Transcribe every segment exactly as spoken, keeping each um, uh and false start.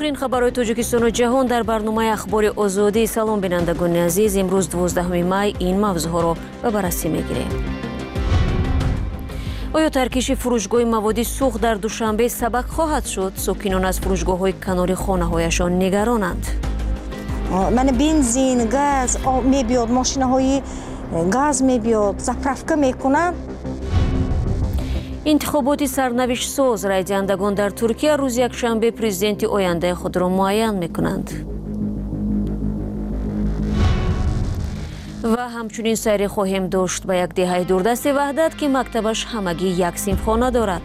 охирин хабарои Тоҷикистону ҷаҳон дар барномаи ахбори озодӣ. Салом бинандагони азиз, имрӯз дувоздаҳуми май ин мавзӯъҳоро ба баррасӣ мегирем. оё таркиши фурӯшгоҳи маводи сӯхт дар Душанбе сабак хоҳад шуд? сокинон аз фурӯшгоҳҳои канори хонаҳояшон нигаронанд. мана бензин, газ мебиёд, мошинаҳои газ мебиёд, заправка мекунанд. интихоботи сарнавиштсоз райдиҳандагон дар Туркия рӯзи якшанбе президенти ояндаи худро муайян мекунанд. ва ҳамчунин сайре хоҳем дошт ба як деҳаи дурдасти ваҳдат ки мактабаш ҳамагӣ як синфхона дорад.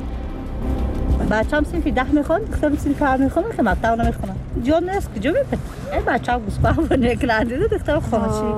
بچه‌م صنفی ده میخوان، دخترم صنف هفت میخوان، که مکتب نمیخونن. جا نیست کجا میره؟ این بچه‌ها گوسفند نکرده دخترم خاموشی.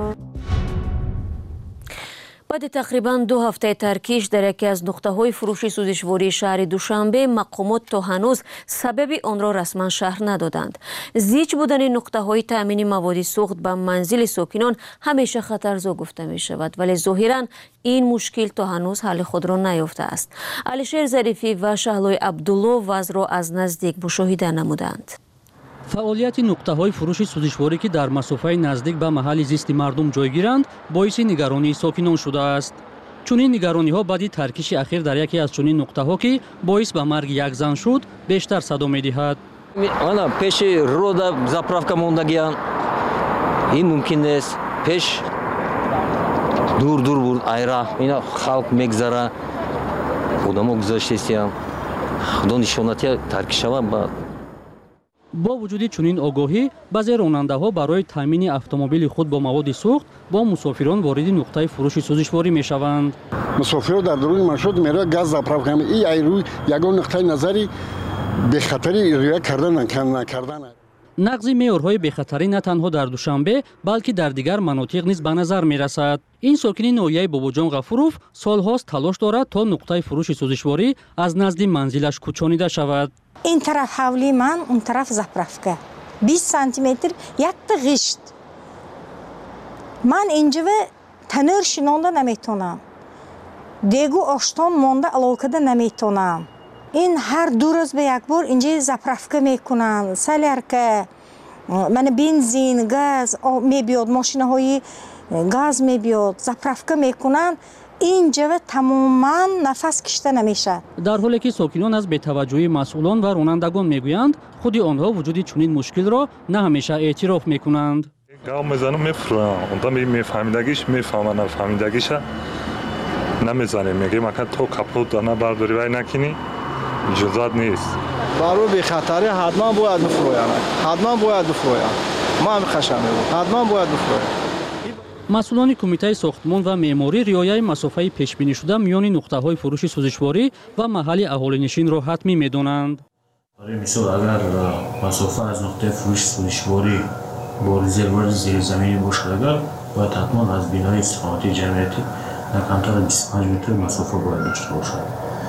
баъди тақрибан ду ҳафтаи таркиш дар яке аз нуқтаҳои фурӯши сӯзишвории шаҳри Душанбе мақомот то ҳанӯз сабаби онро расман шаҳр надоданд. зич будани нуқтаҳои таъмини маводи сӯхт ба манзили сокинон ҳамеша хатарзо гуфта мешавад, вале зоҳиран ин мушкил то ҳанӯз ҳалли худро наёфтааст. Алишер Зарифӣ ва Шаҳлои Абдулло вазъро аз наздик мушоҳида намуданд. фаъолияти нуқтаҳои фурӯши сӯзишворӣ ки дар масофаи наздик ба маҳалли зисти мардум ҷойгиранд боиси нигаронии сокинон шудааст. чунин нигарониҳо баъди таркиши ахир дар яке аз чунин нуқтаҳо ки боис ба марги як зан шуд бештар садо медиҳад. ана пеши рода заправка мондагиян ин мумкин нест. пеш дур дур буд айра ина халқ мегзара одамо гузаштестиян худо нишонатия таркишава ба бо вуҷуди чунин огоҳӣ баъзе ронандаҳо барои таъмини автомобили худ бо маводи сӯхт бо мусофирон вориди нуқтаи фурӯши сӯзишворӣ мешаванд. мусофиро дар дуруни маршрут мерояд газ заправка и айрӯи ягон нуқтаи назари бехатарӣ риоя кардан накардан. нақзи меъёрҳои бехатарӣ на танҳо дар Душанбе балки дар дигар манотиқ низ ба назар мерасад. ин сокини ноҳияи Бобоҷон Ғафуров солҳост талош дорад то нуқтаи фурӯши сӯзишворӣ аз назди манзилаш кӯчонида шавад. این طرف حولی من، اون طرف زپرفکه. بیست سانتی متر یک تا غشت. من اینجا تنور شنونده نمیتونم. دیگو آشتان مونده علاقه نمیتونم. این هر دو روز به یک بار اینجا زپرفکه میکنن. سالرکه من بنزین، گاز میبیاد، ماشینه های گاز میبیاد، زپرفکه میکنن. اینجا تماما نفس کشیده نمیشه. дар ҳоле ки сокинон аз бетаваҷҷӯҳии масъулон ва ронандагон мегӯянд, худи онҳо вуҷуди чунин мушкилро на ҳамеша эътироф мекунанд. гав мезанам мефурӯям, онда мефаҳмидагиш мефаҳма, нафаҳмидагиша намезанем. мегӯем ака то капот дана бардори вай накини иҷозат нест. барои бехатарӣ ҳатман бояд бифурӯям. ҳатман бояд бифурӯям. ман хашам мебуд. ҳатман бояд бифурӯям. масъулони кумитаи сохтмон ва меъморӣ риояи масофаи пешбинишуда миёни нуқтаҳои фурӯши сӯзишворӣ ва маҳалли аҳолинишинро ҳатмӣ медонанд. барои мисол агар масофа аз нуқтаи фурӯши сӯзишворӣ бо резервуари зерзаминӣ бошад, агар бояд ҳатман аз бинои истиқомати ҷамъиятӣ на камтар аз бисту панҷ метр масофа бояд дошта бошад.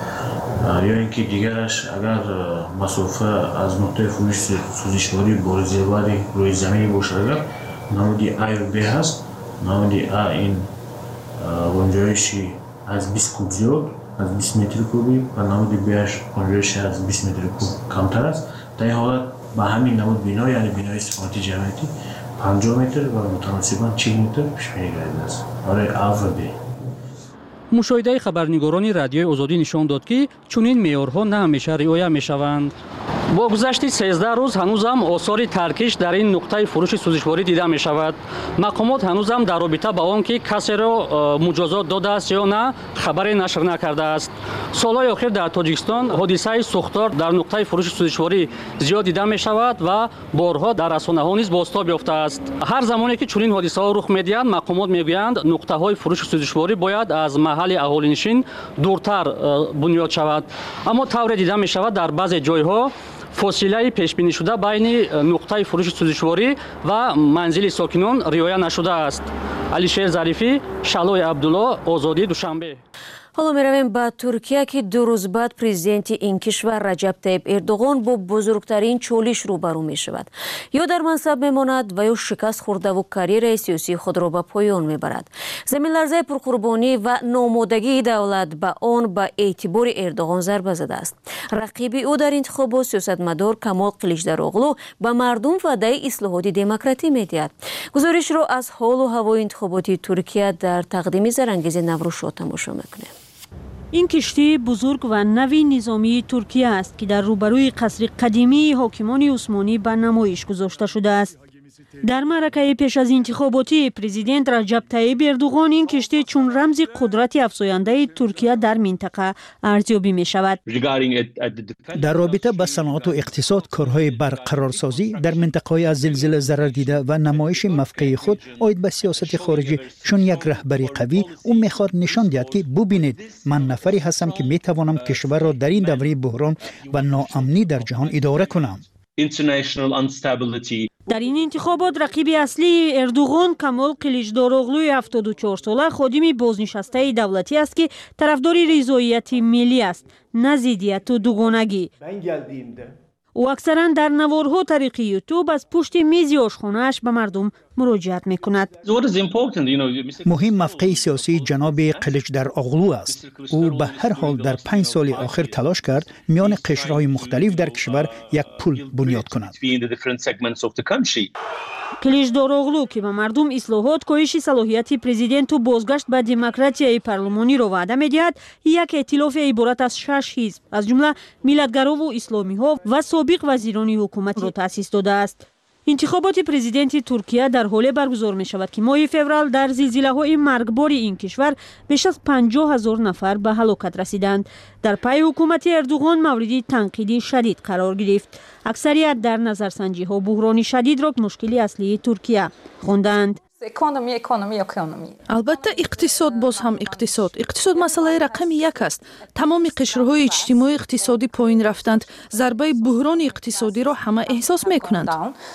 ё ин ки дигараш агар масофа аз нуқтаи фурӯши сӯзишворӣ бо резервуари рӯи заминӣ бошад, агар намуди айру б ҳаст, намуди а ин гунҷоиши аз бист куб зиёд, аз бист метри куби ва намуди баш гунҷоиши аз бист метри куб камтар аст. дар ин ҳолат ба ҳамин намуд бино, яъне бинои истиқомати ҷамъиятӣ панҷоҳ метр ва мутаносибан чил метр пешбинӣ гардидааст барои а ва б. мушоҳидаи хабарнигорони радиои озодӣ нишон дод ки чунин меъёрҳо на ҳамеша риоя мешаванд. бо гузашти сездаҳ рӯз ҳанӯзам осори таркиш дар ин нуқтаи фурӯши сӯзишворӣ дида мешавад. мақомот ҳанӯзам дар робита ба он ки касеро муҷозот додааст ё на хабаре нашр накардааст. солҳои охир дар Тоҷикистон ҳодисаи сӯхтор дар нуқтаи фурӯши сӯзишворӣ зиёд дида мешавад ва борҳо дар расонаҳо низ бозтоб ёфтааст. ҳар замоне ки чунин ҳодисаҳо рух медиҳанд, мақомот мегӯянд нуқтаҳои фурӯши сӯзишворӣ бояд аз маҳалли аҳолинишин дуртар бунёд шавад. аммо тавре дида мешавад дар баъзе ҷойҳо фосилаи пешбинишуда байни нуқтаи фурӯши сӯзишворӣ ва манзили сокинон риоя нашудааст. Алишер Зарифӣ, Шаҳлои Абдулло, Озодӣ, Душанбе. حالا میرویم به ترکیه که دو روز بعد پرزیدنت این کشور رجب طیب اردوغان با بزرگترین چالش روبرو می شود. یا در منصب میماند و یا شکست خورده و کریر سیاسی خود را به پایان میبرد. زمین لرزه پرقربانی و نامادگی دولت به آن به اعتبار اردوغان ضربه زده است. رقیب او در انتخابات سیاستمدار کمال کلیچداروغلو به مردم وعده اصلاحات دموکراتی میدهد. گزارش را از حال و هوای انتخابات ترکیه در تقدیم زرانگیز نوروز تماشا میکنیم. این کشتی بزرگ و نوی نظامی ترکیه است که در روبروی قصر قدیمی حاکمان عثمانی به نمایش گذاشته شده است. در معرکه پیش از انتخاباتی پرزیدنت رجب طیب اردوغان این کشتی چون رمز قدرت افزاینده ترکیه در منطقه ارزیابی می شود. در رابطه با صنعت و اقتصاد کارهای برقرارسازی در منطقه از زلزله ضرر دیده و نمایش موقع خود عاید به سیاست خارجی چون یک رهبری قوی او میخواد نشان دهد که ببینید من نفری هستم که میتوانم کشور را در این دوره بحران و ناامنی در جهان اداره کنم. در این انتخابات رقیب اصلی اردوغان کمال کلیچداروغلوی هفتاد و چهار ساله خادم بازنشسته دولتی است که طرفدار رضایت ملی است، نه ضدیت و دوگانگی. او اکثرا در نوارها طریق یوتیوب از پشت میز آشخانه‌اش به مردم مراجعت میکند. مهم موقع سیاسی جناب کلیچداروغلو است. او به هر حال در پنج سال آخر تلاش کرد میان قشرهای مختلف در کشور یک پل بنیاد کند. کلیچداروغلو که به مردم اصلاحات، کاهش صلاحیت پرزیدنت و بازگشت به دموکراسی پارلمانی را وعده می‌دهد، یک ائتلاف عبارت از شش حزب از جمله ملیت‌گرا و اسلامی‌ها و سابق وزیران حکومت را تأسیس داده است. انتخابات پرزیدنت ترکیه در حال برگزار می شود که ماه فوریه در زلزله‌های مرگبار این کشور بیش از پنجاه هزار نفر به هلاکت رسیدند. در پای حکومت اردوغان موردی تنقیدی شدید قرار گرفت. اکثریت در نظرسنجی ها بحران شدید را مشکلی اصلی ترکیه خواندند. اکونومی اکونومی اکونومی البته اقتصاد باز هم اقتصاد اقتصاد مسئله رقم یک است. تمام قشرهای اجتماعی اقتصادی پایین رفتند. ضربه بحران اقتصادی را همه احساس میکنند.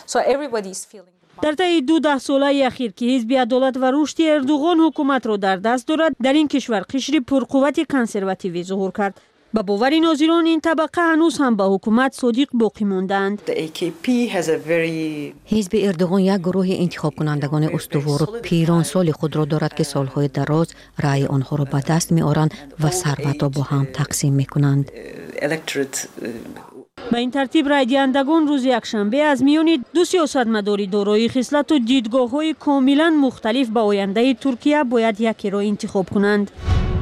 در طی دو ده ساله اخیر که حزب عدالت و رشد اردوغان حکومت را در دست دارد، در این کشور قشر پرقوت کنسرواتیوی ظهور کرد. با باور ناظران این طبقه هنوز هم به حکومت صادق باقی ماندند. حزب اردوغان یک گروه انتخاب کنندگان استوار پیران سال خود را دارد که سالهای دراز رأی آنها را به دست می آورند و ثروت را با هم تقسیم می کنند. به این ترتیب رای دهندگان روز یکشنبه از میان دو سیاستمدار دارای خصلت و دیدگاه‌های کاملا مختلف به آینده ترکیه باید یکی را انتخاب کنند.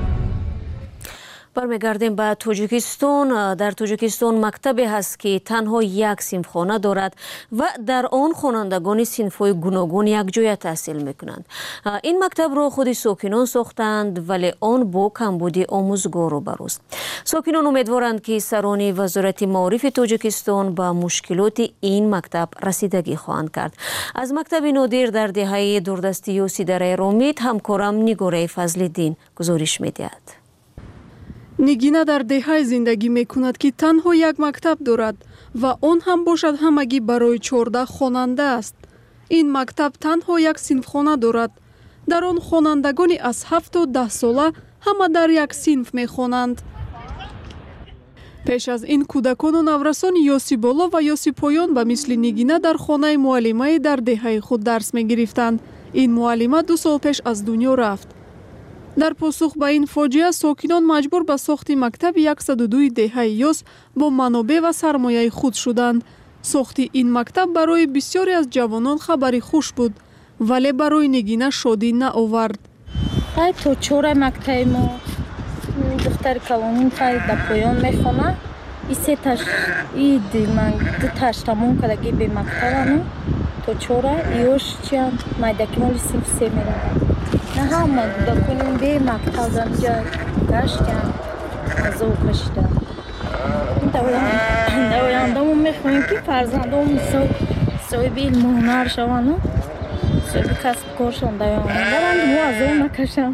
برمیگردیم به تاجیکستان. در تاجیکستان مکتبی هست که تنها یک صنفخانه دارد و در آن خوانندگان صنف‌های گوناگون یک جای تحصیل میکنند. این مکتب را خود ساکنان ساختند ولی آن با کمبود آموزگار روبروست. ساکنان امیدوارند که سران وزارت معارف تاجیکستان به مشکلات این مکتب رسیدگی خواهند کرد. از مکتب نادر در دهه دوردستی و سیدره رامید همکارم نگاره فضل‌الدین گزارش میدهد. نگینا در دهه زندگی میکند که تنها یک مکتب دارد و آن هم باشد همگی برای چهارده خواننده است. این مکتب تنها یک صنفخانه دارد. در آن خوانندگانی از هفت تا ده ساله همه در یک صنف میخوانند. پیش از این کودکان و نورسان یاسی بالا و یاسی پایان به مثل نگینا در خانه معلمه در دهه خود درس میگرفتند. این معلمه دو سال پیش از دنیا رفت. در پاسخ به این فاجعه ساکنان مجبور به ساخت مکتب صد و دو دهه یاس با منابع و سرمایه خود شدند. ساخت این مکتب برای بسیاری از جوانان خبری خوش بود ولی برای نگینا شادی نه آورد. خیلی تو چهار مکتب ما دختر کلانین خیلی در پایان میخونه. این سه تاش این من دو تاش تمام کردگی به مکتب تو چهار ایوش چند مایدکی مولی صنف سه میره. نه همه دکنیم به مکتب دنجا گشتن از او کشیدن. دوایندمون میخواییم که فرزندمون صاحب علم و هنر شوند، صاحب کسب کار شوند، دوایندرند مو از او نکشن.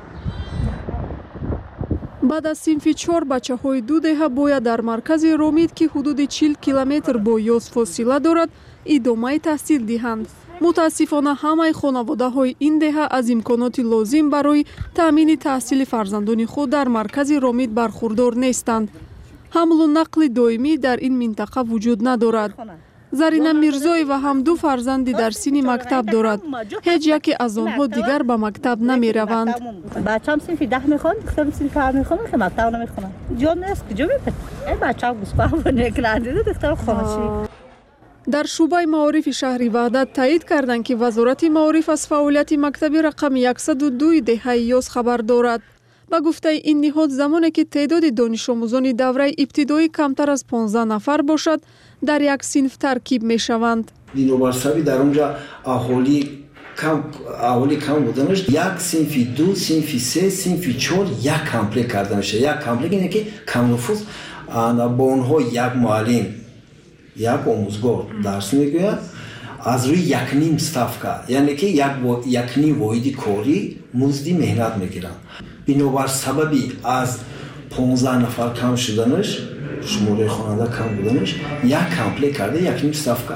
بعد از صنف چهار بچه های دو دهه باید در مرکز رامید که حدود چهل کیلومتر با یاس فاصله دارد ادامه تحصیل دهند متاسفانه همه خانواده‌های این دهه از امکانات لازم برای تأمین تحصیل فرزندان خود در مرکز رامید برخوردار نیستند. حمل و نقل دائمی در این منطقه وجود ندارد. زرینه میرزایی و هم دو فرزندی در سن مکتب دارد. هیچ یکی از آنها دیگر به مکتب نمی روند. بچه‌ام صنف ده میخوان، دخترم صنف هفت میخوان، که مکتب نمیخوانن. جون نیست کجا میره؟ ای بچه‌ها گوسفند نکننده دختر خانشی. در شعبه معارف شهری وحدت تایید کردند که وزارت معارف از فعالیت مکتب رقم صد و دو دهه یاز خبر دارد. با گفته این نهاد زمانی که تعداد دانش آموزان دوره ابتدایی کمتر از پانزده نفر باشد، در یک صنف ترکیب می شوند. دینوبارسابی در اونجا اهالی کم اهالی کم بودنش یک صنف دو صنف سه صنف چهار یک کامپلکس کرده میشه. یک کامپلکس اینه که کم نفوذ با اونها یک معلم یک آموزگار درس میگوید از روی یک نیم ستافکا، یعنی که یک یک نیم واحد کاری مزدی مهنت میگیرن. بنابر سببی از پانزده نفر کم شدنش، شماره خواننده کم بودنش، یک کامپلکس کرده یک نیم ستافکا.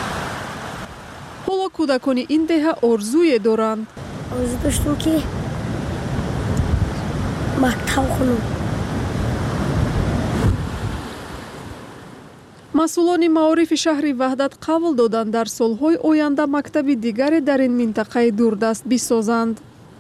حالا کودکان این دهه آرزوی دارند. آرزو داشتم که مکتب خونم. مسئولان معارف شهری وحدت قبول دادند در سالهای آینده مکتب دیگری در این منطقه دوردست بسازند.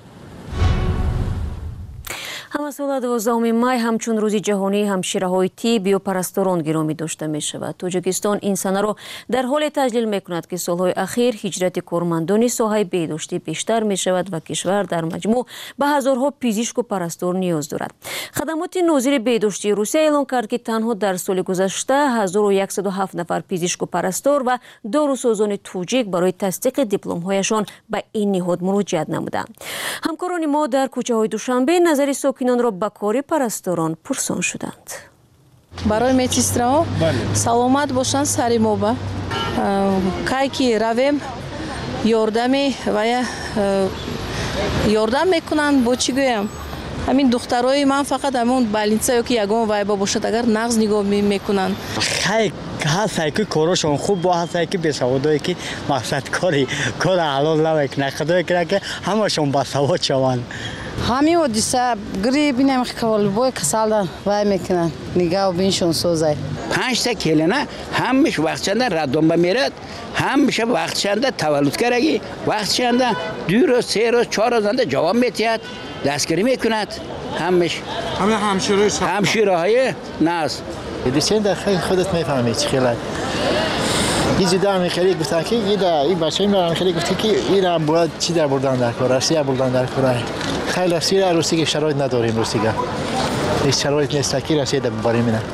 ҳамасола дувоздаҳуми май ҳамчун рӯзи ҷаҳонии ҳамшираҳои тиб ё парасторон гиромӣ дошта мешавад. Тоҷикистон ин санаро дар ҳоле таҷлил мекунад ки солҳои ахир ҳиҷрати кормандони соҳаи беҳдоштӣ бештар мешавад ва кишвар дар маҷмӯъ ба ҳазорҳо пизишку парастор ниёз дорад. хадамоти нозири беҳдоштии Русия эълон кард ки танҳо дар соли гузашта ҳазору яксаду ҳафт нафар пизишку парастор ва дорусозони тоҷик барои тасдиқи дипломҳояшон ба ин ниҳод муроҷиат намуданд. ҳамкорони мо дар кӯчаҳои Душанбе назари сокинонро ба кори парасторон пурсон шуданд. барои медсестраҳо саломат бошанд сари мо ба кай ки равем ёрдами вая ёрдам мекунанд бо чӣ гӯям ҳамин духтарои ман фақат ҳамон балинса ё ки ягон вайба бошад агар нағз нигоҳ мекунанд. хай ҳастае ки корашон хуб бо ҳастае ки бесаводое ки мақсад кори кора ҳалол намекунад худое кунад ки ҳамашон басавод шаванд. ҳамин ҳодиса гириб намехкавалбой касалда вай мекунад нигав биншон созай панҷта келина ҳамаш вақтчанда раддомба мерад ҳамаша вақтчанда таваллуд караги вақтчанда ду рӯз се рӯз чор рӯз анда ҷавоб метиҳад дастгирӣ мекунад ҳамаш ҳама ҳамшираҳои наз дисенда хеле худат мефаҳмӣ чӣ хела гизида амихелӣ гуфтан ки ида и бачаи мар амихелӣ гуфти ки ира бояд чӣ дар бурдан дар кор россия бурдан дар кора خیلی سیره روسیگه شرایط نداریم روسیگه هیچ شرایط نیست که رسید ببریم اینا.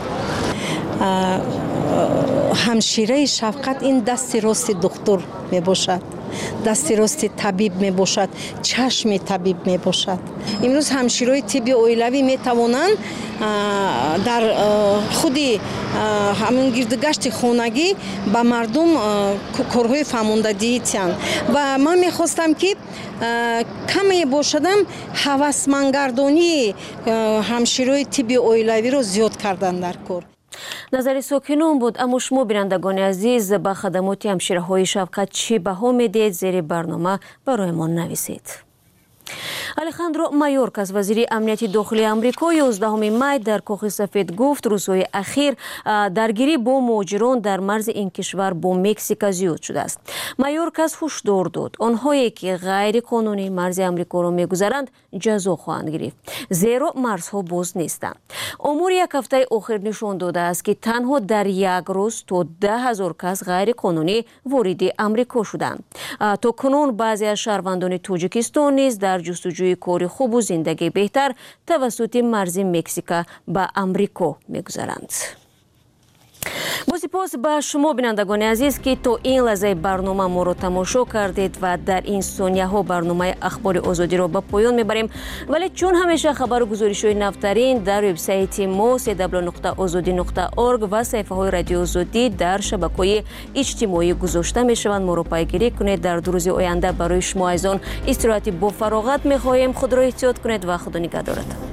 همشیره شفقت این دست راست دکتر می باشد، دست راست طبیب می باشد، چشم طبیب می باشد. امروز همشیره طبی اویلوی می توانند در خودی همون گردگشت خانگی با مردم کارهای فرماندهی تیان و من میخواستم که کمی باشدم هوسمندگردانی همشیره طبی اویلوی رو زیاد کردن در کار. назари сокинон буд. аммо шумо бинандагони азиз ба хадамоти ҳамшираҳои шафқат чӣ баҳо медиҳед? зери барнома бароямон нависед. алехандро майоркас вазири амнияти дохилии амрико ёздаҳуми май дар Коҳи Сафед гуфт рӯзҳои ахир даргирӣ бо муҳоҷирон дар марзи ин кишвар бо Мексика зиёд шудааст. майоркас ҳушдор дод онҳое ки ғайриқонунӣ марзи амрикоро мегузаранд ҷазо хоҳанд гирифт, зеро марзҳо боз нестанд. омури як ҳафтаи охир нишон додааст ки танҳо дар як рӯз то даҳ ҳазор кас ғайриқонунӣ вориди амрико шуданд. то кунун баъзе аз шаҳрвандони Тоҷикистон низ дар ҷустуҷӯи кори хубу зиндагии беҳтар тавассути марзи Мексика ба амрико мегузаранд. бо сипос ба шумо бинандагони азиз ки то ин лаҳзаи барнома моро тамошо кардед ва дар ин сонияҳо барномаи ахбори озодиро ба поён мебарем, вале чун ҳамеша хабару гузоришҳои навтарин дар вебсайти мо се дабл ю нуқта озодӣ нуқта орг ва саҳифаҳои радиои озодӣ дар шабакаҳои иҷтимоӣ гузошта мешаванд. моро пайгирӣ кунед. дар ду рӯзи оянда барои шумо азон истироҳати бофароғат мехоҳем. худро эҳтиёт кунед ва худо нигаҳдорад.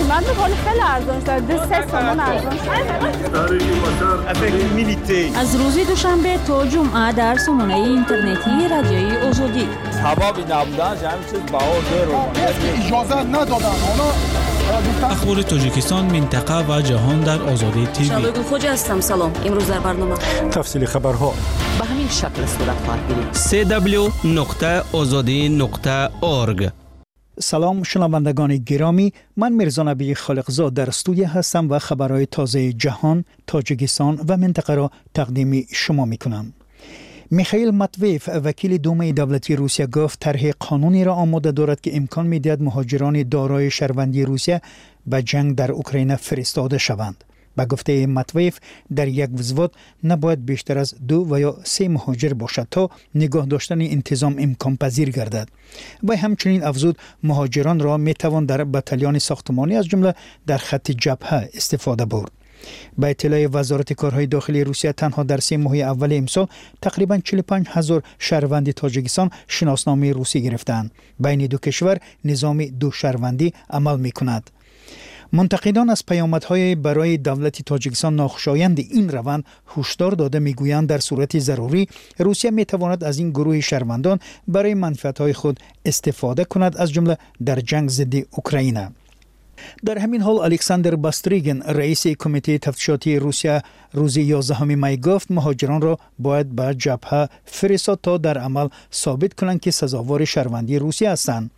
من میخوام خیلی ارزان شد ده سه سامان ارزان شد. از روز دوشنبه تا جمعه در سامانه اینترنتی رادیوی آزادی سببی نبودن همین چیز بهار دیر اجازه ندادن اونا اخبار تاجیکستان، منطقه و جهان در آزادی تیوی. شادو خوجا هستم. سلام. امروز در برنامه تفصیل خبرها به همین شکل صورت خواهد گرفت. سه دبلیو نقطه آزادی نقطه اورگ. سلام شنوندگان گرامی، من میرزا نبی خالقزاد در استودیو هستم و خبرهای تازه جهان، تاجیکستان و منطقه را تقدیم شما میکنم. میخائیل ماتویف وکیل دومه دولتی روسیه گفت طرح قانونی را آماده دارد که امکان میدهد مهاجران دارای شهروندی روسیه به جنگ در اوکراین فرستاده شوند. به گفته ماتویف در یک وزوات نباید بیشتر از دو و یا سه مهاجر باشد تا نگاه داشتن انتظام امکان پذیر گردد. و همچنین افزود مهاجران را میتوان در بتالیون ساختمانی از جمله در خط جبهه استفاده برد. با اطلاع وزارت کارهای داخلی روسیه تنها در سه ماه اول امسال تقریباً چهل و پنج هزار شهروند تاجیکستان شناسنامه روسی گرفتند. بین دو کشور نظام دو شهروندی عمل می‌کند. منتقدان از پیامدهای برای دولت تاجیکستان ناخوشایند این روند هشدار داده میگویند در صورت ضروری روسیه میتواند از این گروه شهروندان برای منفعت‌های خود استفاده کند، از جمله در جنگ ضد اوکراین. در همین حال الکساندر باستریگن رئیس کمیته تفتیشاتی روسیه روز یازدهم می گفت مهاجران را باید به جبهه فرستاد تا در عمل ثابت کنند که سزاوار شهروندی روسیه هستند.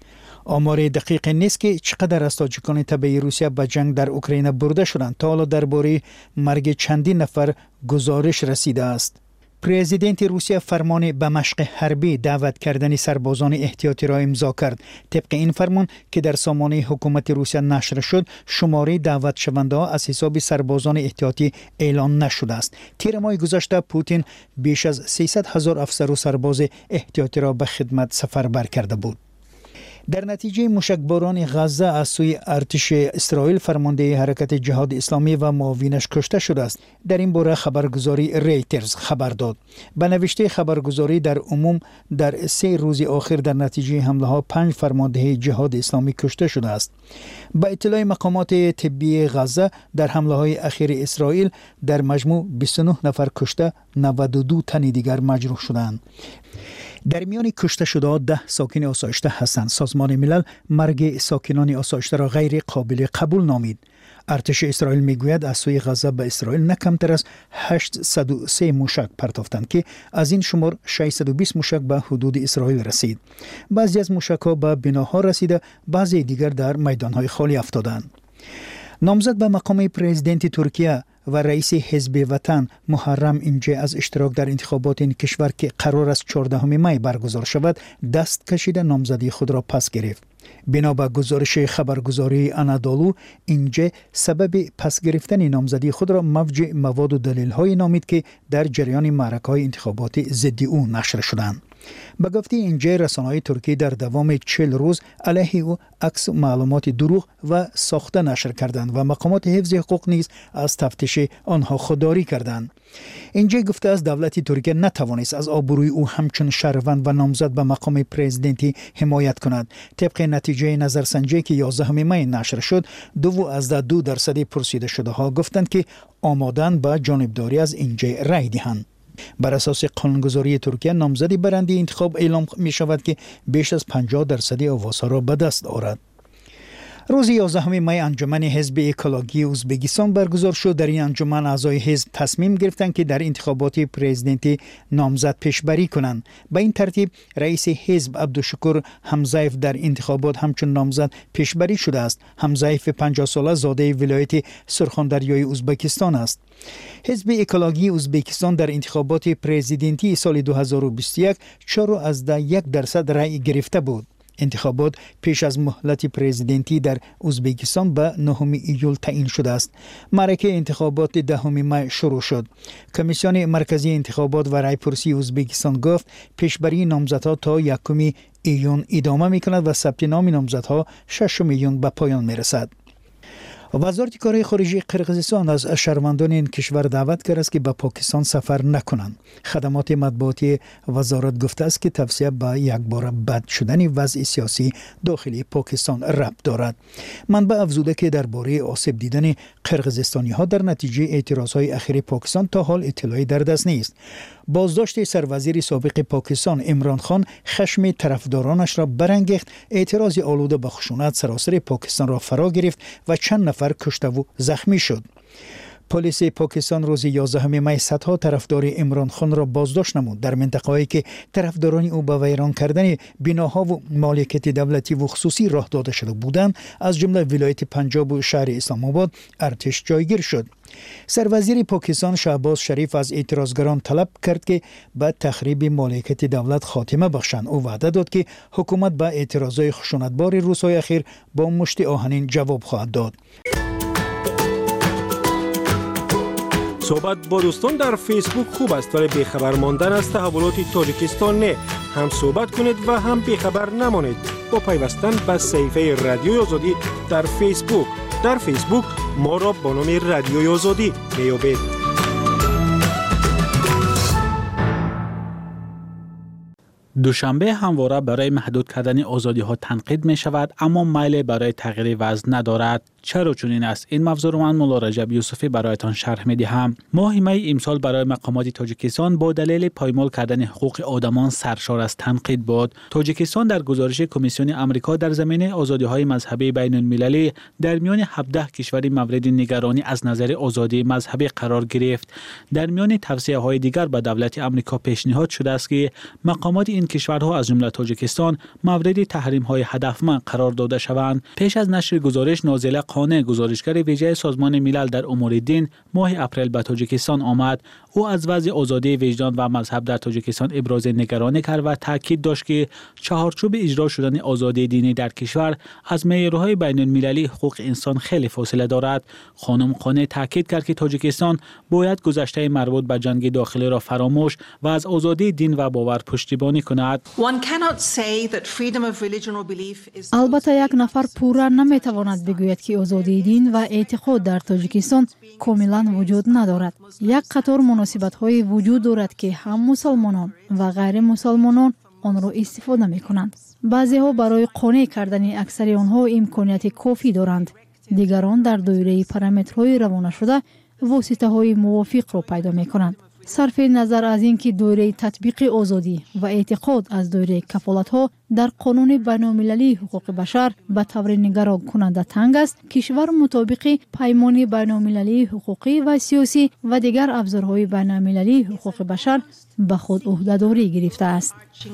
آمار دقیق نیست که چقدر از تاجیکان تبعی روسیه به جنگ در اوکراین برده شدند. تا حالا درباره مرگ چندین نفر گزارش رسیده است. پرزیدنت روسیه فرمان به مشق حربی دعوت کردن سربازان احتیاطی را امضا کرد. طبق این فرمان که در سامانه حکومت روسیه نشر شد، شماره دعوت شونده ها از حساب سربازان احتیاطی اعلان نشده است. تیر ماه گذشته پوتین بیش از سیصد هزار افسر و سرباز احتیاطی را به خدمت سفربر کرده بود. در نتیجه موشکباران غزه از سوی ارتش اسرائیل فرمانده حرکت جهاد اسلامی و معاونش کشته شده است. در این باره خبرگزاری ریترز خبر داد. به نوشته خبرگزاری در عموم در سه روز آخر در نتیجه حمله ها پنج فرمانده جهاد اسلامی کشته شده است. با اطلاع مقامات طبی غزه در حمله های اخیر اسرائیل در مجموع بیست و نه نفر کشته، نود و دو تن دیگر مجروح شدند. در میان کشته شده ده ساکن آسایشته هستند. سازمان ملل مرگ ساکنان آسایشته را غیر قابل قبول نامید. ارتش اسرائیل میگوید از سوی غزه به اسرائیل نه کمتر از هشتصد و سه موشک پرتافتند که از این شمار ششصد و بیست موشک به حدود اسرائیل رسید. بعضی از موشک‌ها به بناها رسیده، بعضی دیگر در میدان‌های خالی افتادند. نامزد به مقام پرزیدنت ترکیه و رئیس حزب وطن محرم اینجا از اشتراک در انتخابات این کشور که قرار است چهاردهم می برگزار شود دست کشیده نامزدی خود را پس گرفت. بنا به گزارش خبرگزاری انادولو، اینجا سبب پس گرفتن نامزدی خود را موج مواد و دلیل‌های نامید که در جریان معرکه‌های انتخاباتی ضد او نشر شدند. به گفته اینجا رسانه‌های ترکی در دوام چهل روز علیه او عکس و معلومات دروغ و ساخته نشر کردند و مقامات حفظ حقوق نیز از تفتیش آنها خودداری کردند. اینجا گفته است دولت ترکیه نتوانست از آبروی او همچون شهروند و نامزد به مقام پرزیدنتی حمایت کند. طبق نتیجه نظرسنجی که یازدهم می نشر شد، دو از دو درصد پرسیده شده ها گفتند که آمادن به جانبداری از اینجا رای دهند. بر اساس قانونگذاری ترکیه نامزدی برنده انتخاب اعلام می شود که بیش از پنجاه درصد آوازها را به دست آورد. روز یازدهم می انجمن حزب اکولوژی ازبکستان برگزار شد. در این انجمن اعضای حزب تصمیم گرفتند که در انتخابات پرزیدنتی نامزد پیشبری کنند. به این ترتیب رئیس حزب عبدالشکور همزایف در انتخابات همچون نامزد پیشبری شده است. همزایف پنجاه ساله زاده ولایت سرخاندریای ازبکستان است. حزب اکولوژی ازبکستان در انتخابات پرزیدنتی سال دو هزار و بیست و یک چهار از یک درصد رأی گرفته بود. انتخابات پیش از مهلت پرزیدنتی در ازبکستان به نهم ایول تعیین شده است. معرکه انتخابات دهم می شروع شد. کمیسیون مرکزی انتخابات و رایپرسی ازبکستان گفت پیشبری نامزدها تا یکم ایون ادامه می کند و ثبت نام نامزدها ششم ایون به پایان می رسد. وزارت کارهای خارجی قرقیزستان از شهروندان این کشور دعوت کرده است که به پاکستان سفر نکنند. خدمات مطبوعاتی وزارت گفته است که توصیه به یک بار بد شدن وضع سیاسی داخلی پاکستان ربط دارد. منبع افزوده که درباره آسیب دیدن قرقیزستانی ها در نتیجه اعتراض های اخیر پاکستان تا حال اطلاعی در دست نیست. بازداشت سروزیر سابق پاکستان عمران خان خشم طرفدارانش را برانگیخت. اعتراض آلوده به خشونت سراسر پاکستان را فرا گرفت و چند نفر کشته و زخمی شد. پلیس پاکستان روز یازدهم می صدها طرفدار عمران خان را بازداشت نمود در منطقه‌ای که طرفداران او به ویران کردن بناها و مالکیت دولتی و خصوصی راه داده شده بودند، از جمله ولایت پنجاب و شهر اسلام آباد ارتش جایگیر شد. سروزیر پاکستان شهباز شریف از اعتراضگران طلب کرد که به تخریب مالکیت دولت خاتمه بخشند. او وعده داد که حکومت به اعتراضات خشونتبار روزهای اخیر با مشت آهنین جواب خواهد داد. صحبت با دوستان در فیسبوک خوب است، ولی بیخبر ماندن از تحولات تاجیکستان نه. هم صحبت کنید و هم بیخبر نمانید با پیوستن به صفحه رادیوی آزادی در فیسبوک. در فیسبوک ما را با نام رادیوی آزادی میابید. دوشنبه همواره برای محدود کردن آزادی ها تنقید می شود، اما میل برای تغییر وضع ندارد. چرا چنین است؟ این موضوع رو من مولا رجب یوسفی برایتان شرح می دهم. ماه می امسال برای مقامات تاجیکستان با دلیل پایمال کردن حقوق آدمان سرشار از تنقید بود. تاجیکستان در گزارش کمیسیون آمریکا در زمینه آزادی های مذهبی بین المللی در میان هفده کشور مورد نگرانی از نظر آزادی مذهبی قرار گرفت. در میان توصیه های دیگر به دولت آمریکا پیشنهاد شده است که مقامات این کشورها از جمله تاجیکستان مورد تحریم های هدفمند قرار داده شوند. پیش از نشر گزارش، نازله قانع گزارشگر ویژه سازمان ملل در امور دین ماه اپریل به تاجیکستان آمد. او از وضع آزادی وجدان و مذهب در تاجیکستان ابراز نگرانی کرد و تاکید داشت که چهارچوب اجرا شدن آزادی دینی در کشور از معیارهای بین المللی حقوق انسان خیلی فاصله دارد. خانم قانع تاکید کرد که تاجیکستان باید گذشته مربوط به جنگ داخلی را فراموش و از آزادی دین و باور پشتیبانی کند. البته یک نفر پورا نمیتواند بگوید که آزادی دین و اعتقاد در تاجیکستان کاملا وجود ندارد. یک قطار مناسبت‌های وجود دارد که هم مسلمانان و غیر مسلمانان آن را استفاده می‌کنند. بعضی‌ها برای قانع کردن اکثر آنها امکانیت کافی دارند. دیگران در دایره پارامترهای روانه شده واسطه‌های موافق را پیدا می‌کنند. صرف نظر از اینکه دایره تطبیق آزادی و اعتقاد از دایره کفالت‌ها در قانون بین‌المللی حقوق بشر به طور نگران کننده تنگ است، کشور مطابق پیمان بین‌المللی حقوقی و سیاسی و دیگر ابزارهای بین‌المللی حقوق بشر به خود عهده‌داری گرفته است.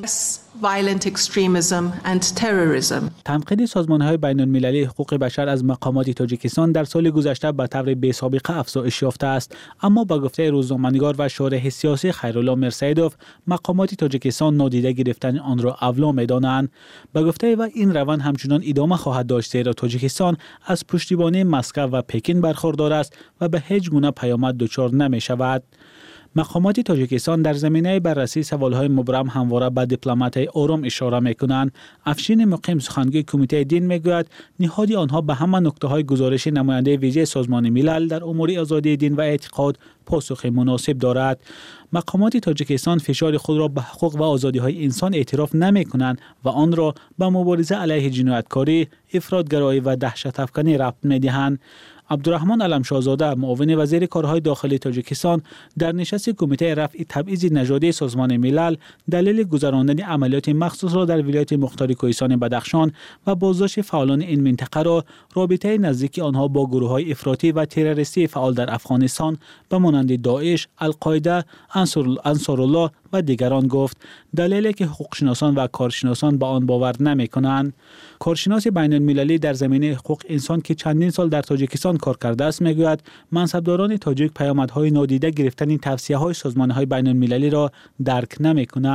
تنقید سازمان‌های بین‌المللی حقوق بشر از مقامات تاجیکستان در سال گذشته به طور بی‌سابقه افزایش یافته است، اما با گفته روزنامه‌نگار و شارح سیاسی خیرالله میرسیدوف، مقامات تاجیکستان نادیده گرفتن آن را اولا می‌دانند. با گفته و این روند همچنان ادامه خواهد داشت، زیرا تاجیکستان از پشتیبانی مسکو و پکین برخوردار است و به هیچ گونه پیامد دچار نمی‌شود. مقامات تاجیکستان در زمینه بررسی سوالهای مبرم همواره به دیپلمات‌های آرام اشاره می‌کنند. افشین مقیم سخنگوی کمیته دین می‌گوید نهاد آنها به همه نکته‌های گزارش نماینده ویژه سازمان ملل در امور آزادی دین و اعتقاد پاسخ مناسب دارد. مقامات تاجیکستان فشار خود را به حقوق و آزادی‌های انسان اعتراف نمی‌کنند و آن را به مبارزه علیه جنایتکاری، افراطگرایی و دهشت افکنی ربط می‌دهند. عبدالرحمن علمشاهزاده، معاون وزیر کارهای داخلی تاجیکستان، در نشست کمیته رفع تبعیض نژادی سازمان ملل دلیل گذراندن عملیات مخصوص را در ولایت مختار کوهستان بدخشان و بازداشت فعالان این منطقه را رابطه نزدیکی آنها با گروه‌های افراطی و تروریستی فعال در افغانستان به مانند داعش، القاعده، انصارالله و دیگران گفت. دلیلی که حقوقشناسان و کارشناسان به آن باور نمی‌کنند. کارشناس بین المللی در زمینه حقوق انسان که چندین سال در تاجیکستان کار کرده است میگوید منصبداران تاجیک پیامدهای نادیده گرفتن این توصیه‌های سازمان‌های بین المللی را درک نمی‌کنند.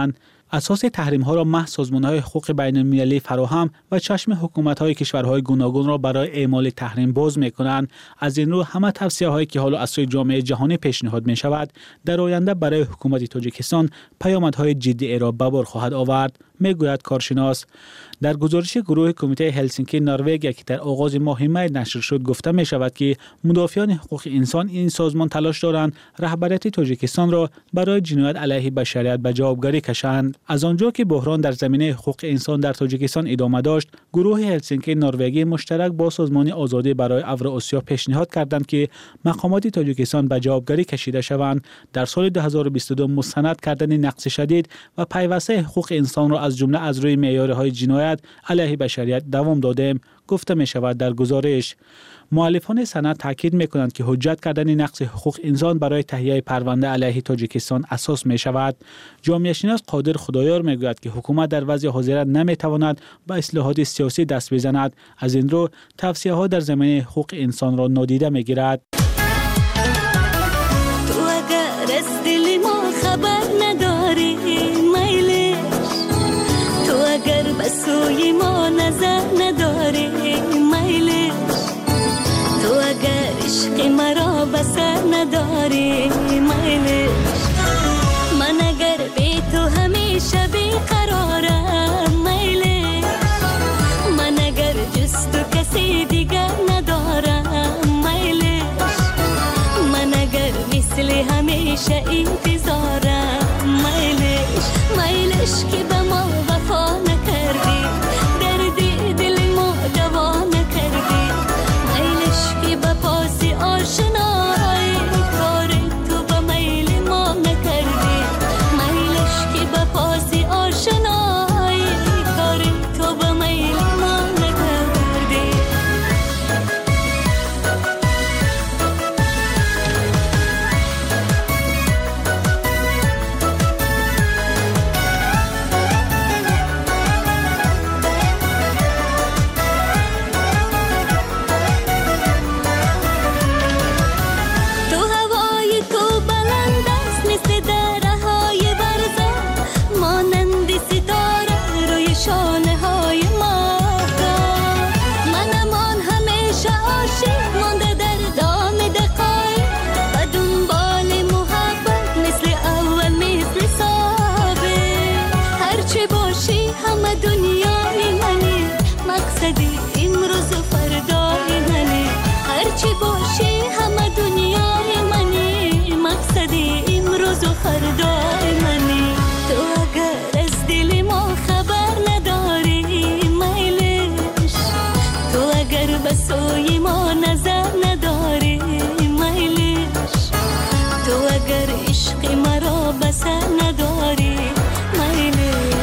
اساس تحریم ها را محض سازمان های حقوق بین المللی فراهم و چشم حکومت های کشورهای گوناگون را برای اعمال تحریم باز می کنند. از این رو همه توصیه هایی که حالا از سوی جامعه جهانی پیشنهاد می شود در آینده برای حکومت تاجیکستان پیامدهای جدی را به بار خواهد آورد، میگوید کارشناس. در گزارش گروه کمیته هلسینکی نروژ که در آغاز ماه می نشر شد گفته می شود که مدافعان حقوق انسان این سازمان تلاش دارند رهبریت تاجیکستان را برای جنایت علیه بشریت به جوابگری کشند. از آنجا که بحران در زمینه حقوق انسان در تاجیکستان ادامه داشت، گروه هلسینکی نروژی مشترک با سازمان آزادی برای اوراسیا پیشنهاد کردند که مقامات تاجیکستان به جوابگری کشیده شوند. در سال دو هزار و بیست و دو مستند کردن نقض شدید و پیوسته حقوق انسان را از جمله از روی معیارهای جنایت علیه بشریت دوام دادیم، گفته می شود در گزارش. مؤلفان سند تاکید می کنند که حجت کردن نقض حقوق انسان برای تهیه پرونده علیه تاجیکستان اساس می شود. جامعه شناس قادر خدایار می گوید که حکومت در وضع حاضر نمی تواند به اصلاحات سیاسی دست بزند. از این رو توصیه ها در زمینه حقوق انسان را نادیده می گیرد. تو اگر از دل ما خبر نداری میلش، تو اگر به سوی ما نظر نداری میلش، تو اگر عشق مرا بسر نداری میلش، من اگر بی تو همیشه بیقرارم میلش، من اگر جز تو کسی دیگر ندارم میلش، من اگر مثل همیشه انتظارم میلش، میلش که به ما وفا نکردی، دردی دل ما دوا نکردی، میلش که به پاس آشنایی کار تو به میل ما نکردی، میلش که به پاس آشنایی کار تو به میل ما نکردی. سوی ما نظر نداری میلش، تو اگر عشق مرا بسر نداری میلش.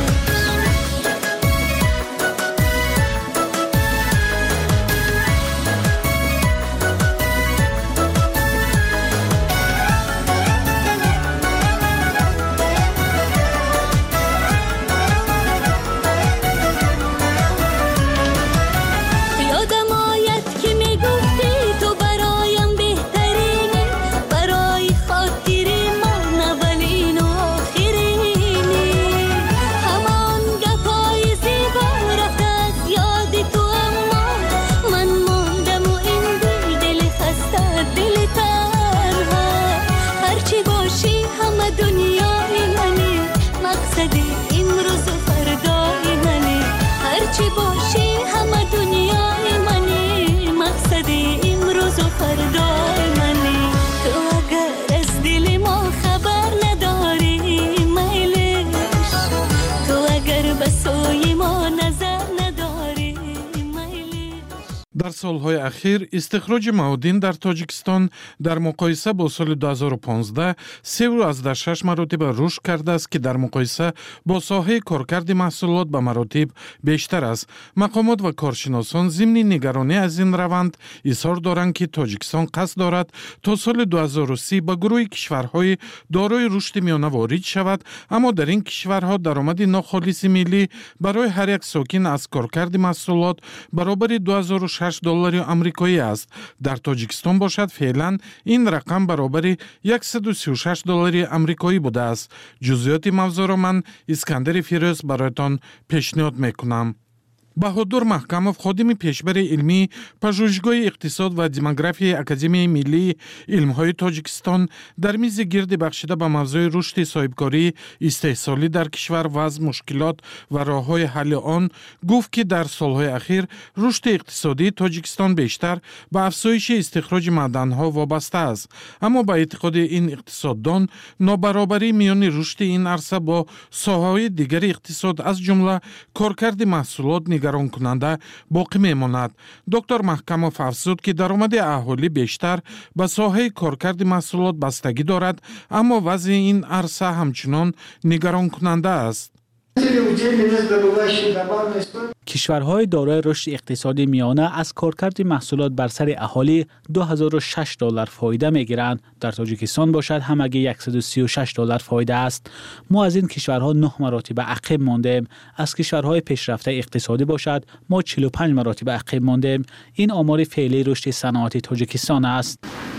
در سالهای اخیر استخراج معادن در تاجیکستان در مقایسه با سال دو هزار و پانزده سه و از در شش مراتب رشد کرده است که در مقایسه با ساحه کارکرد محصولات به مراتب بیشتر است. مقامات و کارشناسان ضمن نگرانی از این روند اظهار دارند که تاجیکستان قصد دارد تا سال دو هزار و سی به گروه کشورهای دارای رشد میانه وارد شود، اما در این کشورها درآمد ناخالص ملی برای هر یک ساکن از کارکرد محصولات برابر دو هزار و شش دلار доллари амрикоӣ аст. Дар Тоҷикистон бошад феълан ин рақам баробари яксаду сию шаш доллари амрикоӣ будааст. ҷузъиёти мавзӯъро ман Искандари Фирӯз бароятон пешниҳод мекунам. Баҳодур Маҳкамов, ходими пешбари илмии пажӯҳишгоҳи иқтисод ва демографияи Академияи миллии илмҳои Тоҷикистон дар мизи гирдӣ бахшида ба мавзӯи рушди соҳибкории истеҳсолӣ дар кишвар, вазъ, мушкилот ва роҳҳои ҳалли он гуфт, ки дар солҳои ахир рушди иқтисодии Тоҷикистон бештар ба афзоиши истихроҷи маъданҳо вобаста аст. Аммо ба эътиқоди ин иқтисоддон, нобаробарӣ миёни рушди ин арса бо соҳаҳои дигари иқтисод, аз ҷумла коркарди маҳсулот, нигаронкунанда боқӣ мемонад. Доктор Маҳкамов афзуд, ки даромади аҳолӣ бештар ба соҳаи коркарди маҳсулот бастагӣ дорад, аммо вазъи ин арса ҳамчунон нигаронкунанда аст. کشورهای دارای رشد اقتصادی میانه از کارکرد محصولات بر سر اهالی دو هزار و شش دلار فایده میگیرند. در تاجیکستان باشد همگی صد و سی و شش دلار فایده است. ما از این کشورها نه مراتب عقب ماندیم. از کشورهای پیشرفته اقتصادی باشد ما چهل و پنج مراتب عقب ماندیم. این آمار فعلی رشد صنعت تاجیکستان است.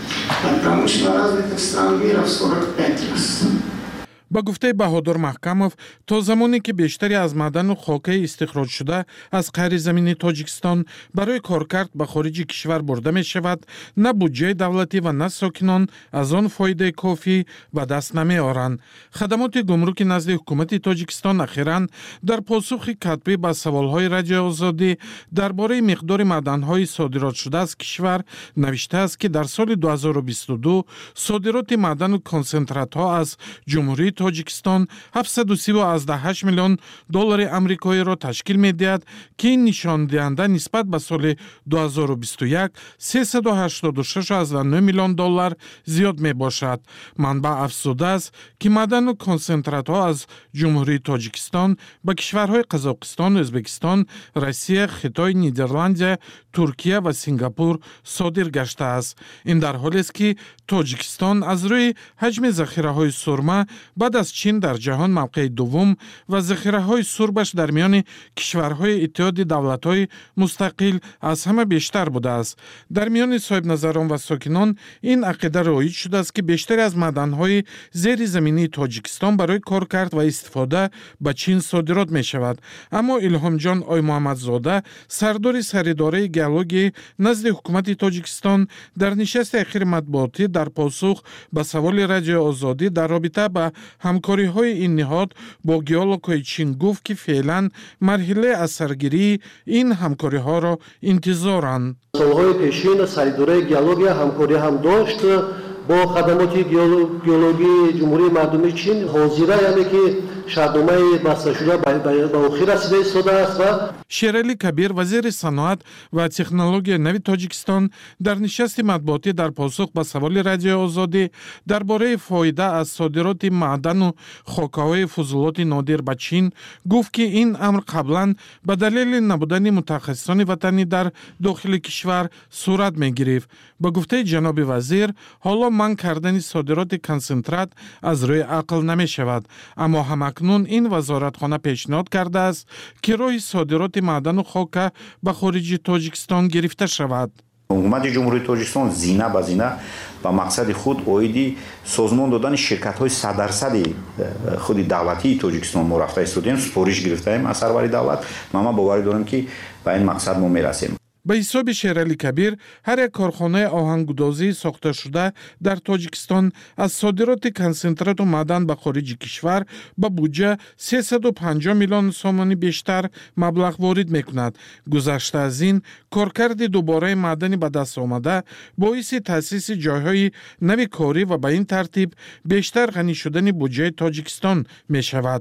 ба гуфтаи Баҳодур Маҳкамов, то замоне ки бештари аз маъдану хокаи истихроҷшуда аз қаъри замини Тоҷикистон барои коркард ба хориҷи кишвар бурда мешавад, на буҷаи давлатӣ ва на сокинон аз он фоидаи кофӣ ба даст намеоранд. Хадамоти гумруки назди ҳукумати Тоҷикистон ахиран дар посухи катбӣ ба саволҳои Радиои Озодӣ дар бораи миқдори маъданҳои содиротшуда аз кишвар навиштааст, ки дар соли ду ҳазору бисту ду содироти маъдану консентратҳо аз ҷумҳурии Тоҷикистон ҳафтсаду сиву ҳашт миллион доллари амрикоиро ташкил медиҳад, ки ин нишондиҳанда нисбат ба соли ду ҳазору бисту як сесаду ҳаштоду шаш ҳазору нӯ миллион доллар зиёд мебошад. Манбаъ афзудааст, ки маъдану консентратҳо аз ҷумҳурии Тоҷикистон ба кишварҳои Қазоқистон, Ӯзбекистон, Россия, Хитой, Нидерландия, Туркия ва Сингапур содир гаштааст. Ин дар ҳолест, ки Тоҷикистон аз рӯи ҳаҷми захираҳои сурма баъд аз Чин дар ҷаҳон мавқеи дуввум ва захираҳои сурбаш дар миёни кишварҳои иттиҳоди давлатҳои мустақил аз ҳама бештар будааст. Дар миёни соҳибназарон ва сокинон ин ақида роиҷ шудааст, ки бештари аз маъданҳои зеризаминии Тоҷикистон барои коркард ва истифода ба Чин содирот мешавад. Аммо Илҳомҷон Оймуҳаммадзода, сардори саридораи геологии назди ҳукумати Тоҷикистон, дар нишасти ахири матбуотӣ дар посух ба саволи Радиои Озодӣ дар робита ба ҳамкориҳои ин ниҳод бо геологҳои Чин гуфт, ки феълан марҳилаи аз саргирии ин ҳамкориҳоро интизоранд. солҳои пешин саридораи геология ҳамкорӣ ҳам дошт бо хадамоти геологии ҷумҳурии мардуми Чин. ҳозира яъне ки шартномаи басташуда ба охир расида истодааст. ва Шерали Кабир, вазири саноат ва технологияи нави Тоҷикистон, дар нишасти матбуотӣ дар посух ба саволи Радиои Озодӣ дар бораи фоида аз содироти маъдану хокаҳои фузулоти нодир ба Чин гуфт, ки ин амр қаблан ба далели набудани мутахассисони ватанӣ дар дохили кишвар сурат мегирифт. Ба гуфтаи ҷаноби вазир, ҳоло манъ кардани содироти консентрат аз рӯи ақл намешавад, аммо ҳамакнун ин вазоратхона пешниҳод кардааст, ки роҳи содироти маъдану хока ба хориҷи Тоҷикистон гирифта шавад. ҳукумати ҷумҳурии Тоҷикистон зина ба зина ба мақсади худ оиди созмон додани ширкатҳои сад дарсади худи давлатии Тоҷикистон мо рафта истодем, супориш гирифтаем аз сарвари давлат. ма боварӣ дорем, ки ба ин мақсад мо мерасем. ба ҳисоби Шерали Кабир, ҳар як корхонаи оҳангудозии сохташуда дар Тоҷикистон аз содироти консентрату маъдан ба хориҷи кишвар ба буҷа сесаду панҷоҳ миллион сомонӣ бештар маблағ ворид мекунад. Гузашта аз ин, коркарди дубораи маъдани ба дастомада боиси таъсиси ҷойҳои нави корӣ ва ба ин тартиб бештар ғанӣ шудани буҷаи Тоҷикистон мешавад.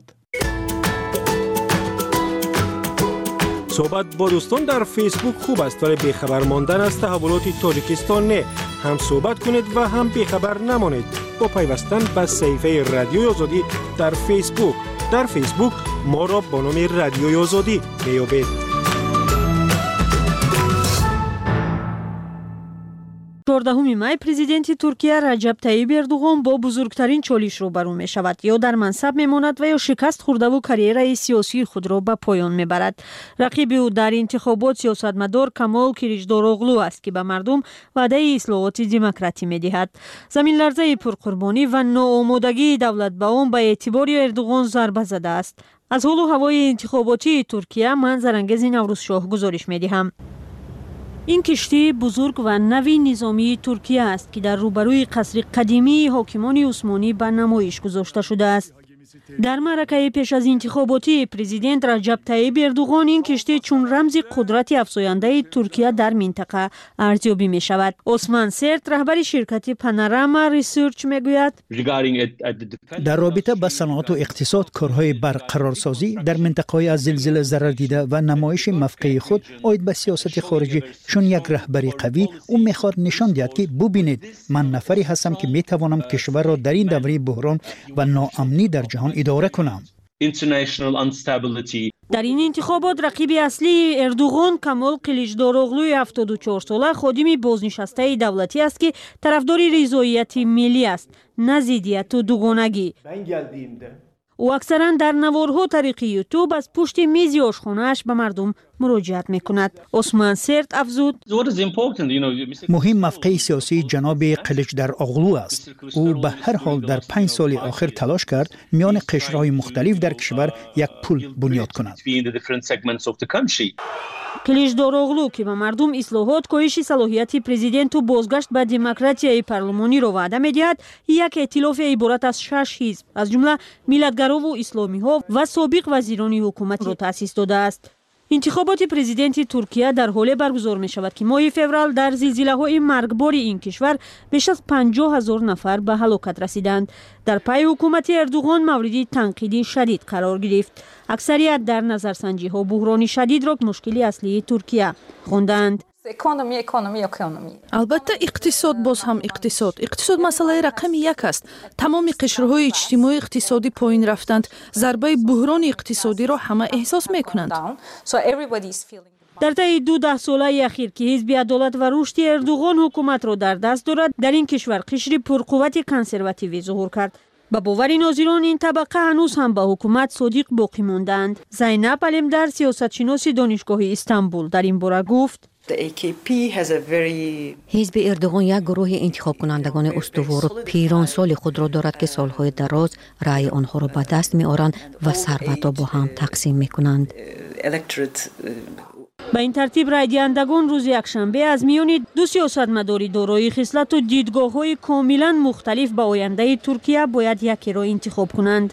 صحبت با دوستان در فیسبوک خوب است، ولی بیخبر ماندن از تحولات تاجیکستان نه. هم صحبت کنید و هم بیخبر نمانید با پیوستن به صفحه رادیوی آزادی در فیسبوک. در فیسبوک ما را با نام رادیوی آزادی میابید. چهاردهم می پرزیدنت ترکیه رجب طیب اردوغان با بزرگترین چالش روبرو می شود. یا در منصب می ماند و یا شکست خورده و کاریرای سیاسی خود را به پایان می برد. رقیب او در انتخابات سیاستمدار کمال کلیچداروغلو است که به مردم وعده اصلاحات دموکراتی می دهد. زمین لرزه پرقربانی و ناآمادگی دولت به آن به اعتبار اردوغان ضربه زده است. از حال و هوای انتخاباتی ترکیه من زرانگیز نوروز شاه گزارش می دهم. این کشتی بزرگ و نوی نظامی ترکیه است که در روبروی قصر قدیمی حاکمان عثمانی به نمایش گذاشته شده است. در معرکه پیش از انتخاباتی پرزیدنت رجب طیب اردوغان این کشتی چون رمز قدرت افزاینده ترکیه در منطقه ارزیابی می شود. عثمان سرت رهبر شرکت پانوراما ریسرچ می گوید در رابطه با صنعت و اقتصاد کارهای برقرارسازی در منطقه از زلزله ضرر دیده و نمایش موقع خود عاید به سیاست خارجی چون یک رهبری قوی او میخواد نشان دهد که ببینید من نفری هستم که میتوانم کشور را در این دوره بحران و ناامنی در جهان اداره کنم. در این انتخابات رقیب اصلی اردوغان کمال کلیچداروغلوی هفتاد و چهار ساله خادم بازنشسته دولتی است که طرفدار رضایت ملی است، نه ضدیت و دوگانگی. او اکثرا در نوارها طریق یوتیوب از پشت میز آشخانه‌اش به مردم مراجعت میکند. عثمان سرت افزود مهم موقع سیاسی جناب کلیچداروغلو است. او به هر حال در پنج سال آخر تلاش کرد میان قشرهای مختلف در کشور یک پل بنیاد کند. کلیچداروغلو که به مردم اصلاحات، کاهش صلاحیت پرزیدنت و بازگشت به دموکراسی پارلمانی را وعده می‌دهد، یک ائتلاف عبارت از شش حزب از جمله میلتگرا و اسلامی ها و سابق وزیران حکومت را تأسیس داده است. انتخابات پرزیدنت ترکیه در حال برگزار می شود که ماه فوریه در زلزله های مرگبار این کشور بیش از پنجاه هزار نفر به هلاکت رسیدند. در پای حکومت اردوغان موردی تنقیدی شدید قرار گرفت. اکثریت در نظرسنجی ها بحران شدید را مشکلی اصلی ترکیه خواندند. اکونومی اکونومی اکونومی البته اقتصاد باز هم اقتصاد اقتصاد مسئله رقم یک است. تمام قشرهای اجتماعی اقتصادی پایین رفتند. ضربه بحران اقتصادی را همه احساس میکنند. در طی دو ده ساله اخیر که حزب عدالت و رشد اردوغان حکومت را در دست دارد، در این کشور قشر پرقوت کنسرواتیوی ظهور کرد. با باور ناظران این طبقه هنوز هم به حکومت صادق باقی ماندند. زینب علمدر سیاستشناس دانشگاه استانبول در این باره گفت حزب اردوغان یک گروه انتخاب کنندگان استوار و پیران سال خود را دارد که سالهای دراز رأی آنها را به دست می آورند و ثروت را با هم تقسیم می کنند. به این ترتیب رای دهندگان روز یکشنبه از میان دو سیاستمدار دارای خصلت و دیدگاه‌های کاملا مختلف به آینده ترکیه باید یکی را انتخاب کنند.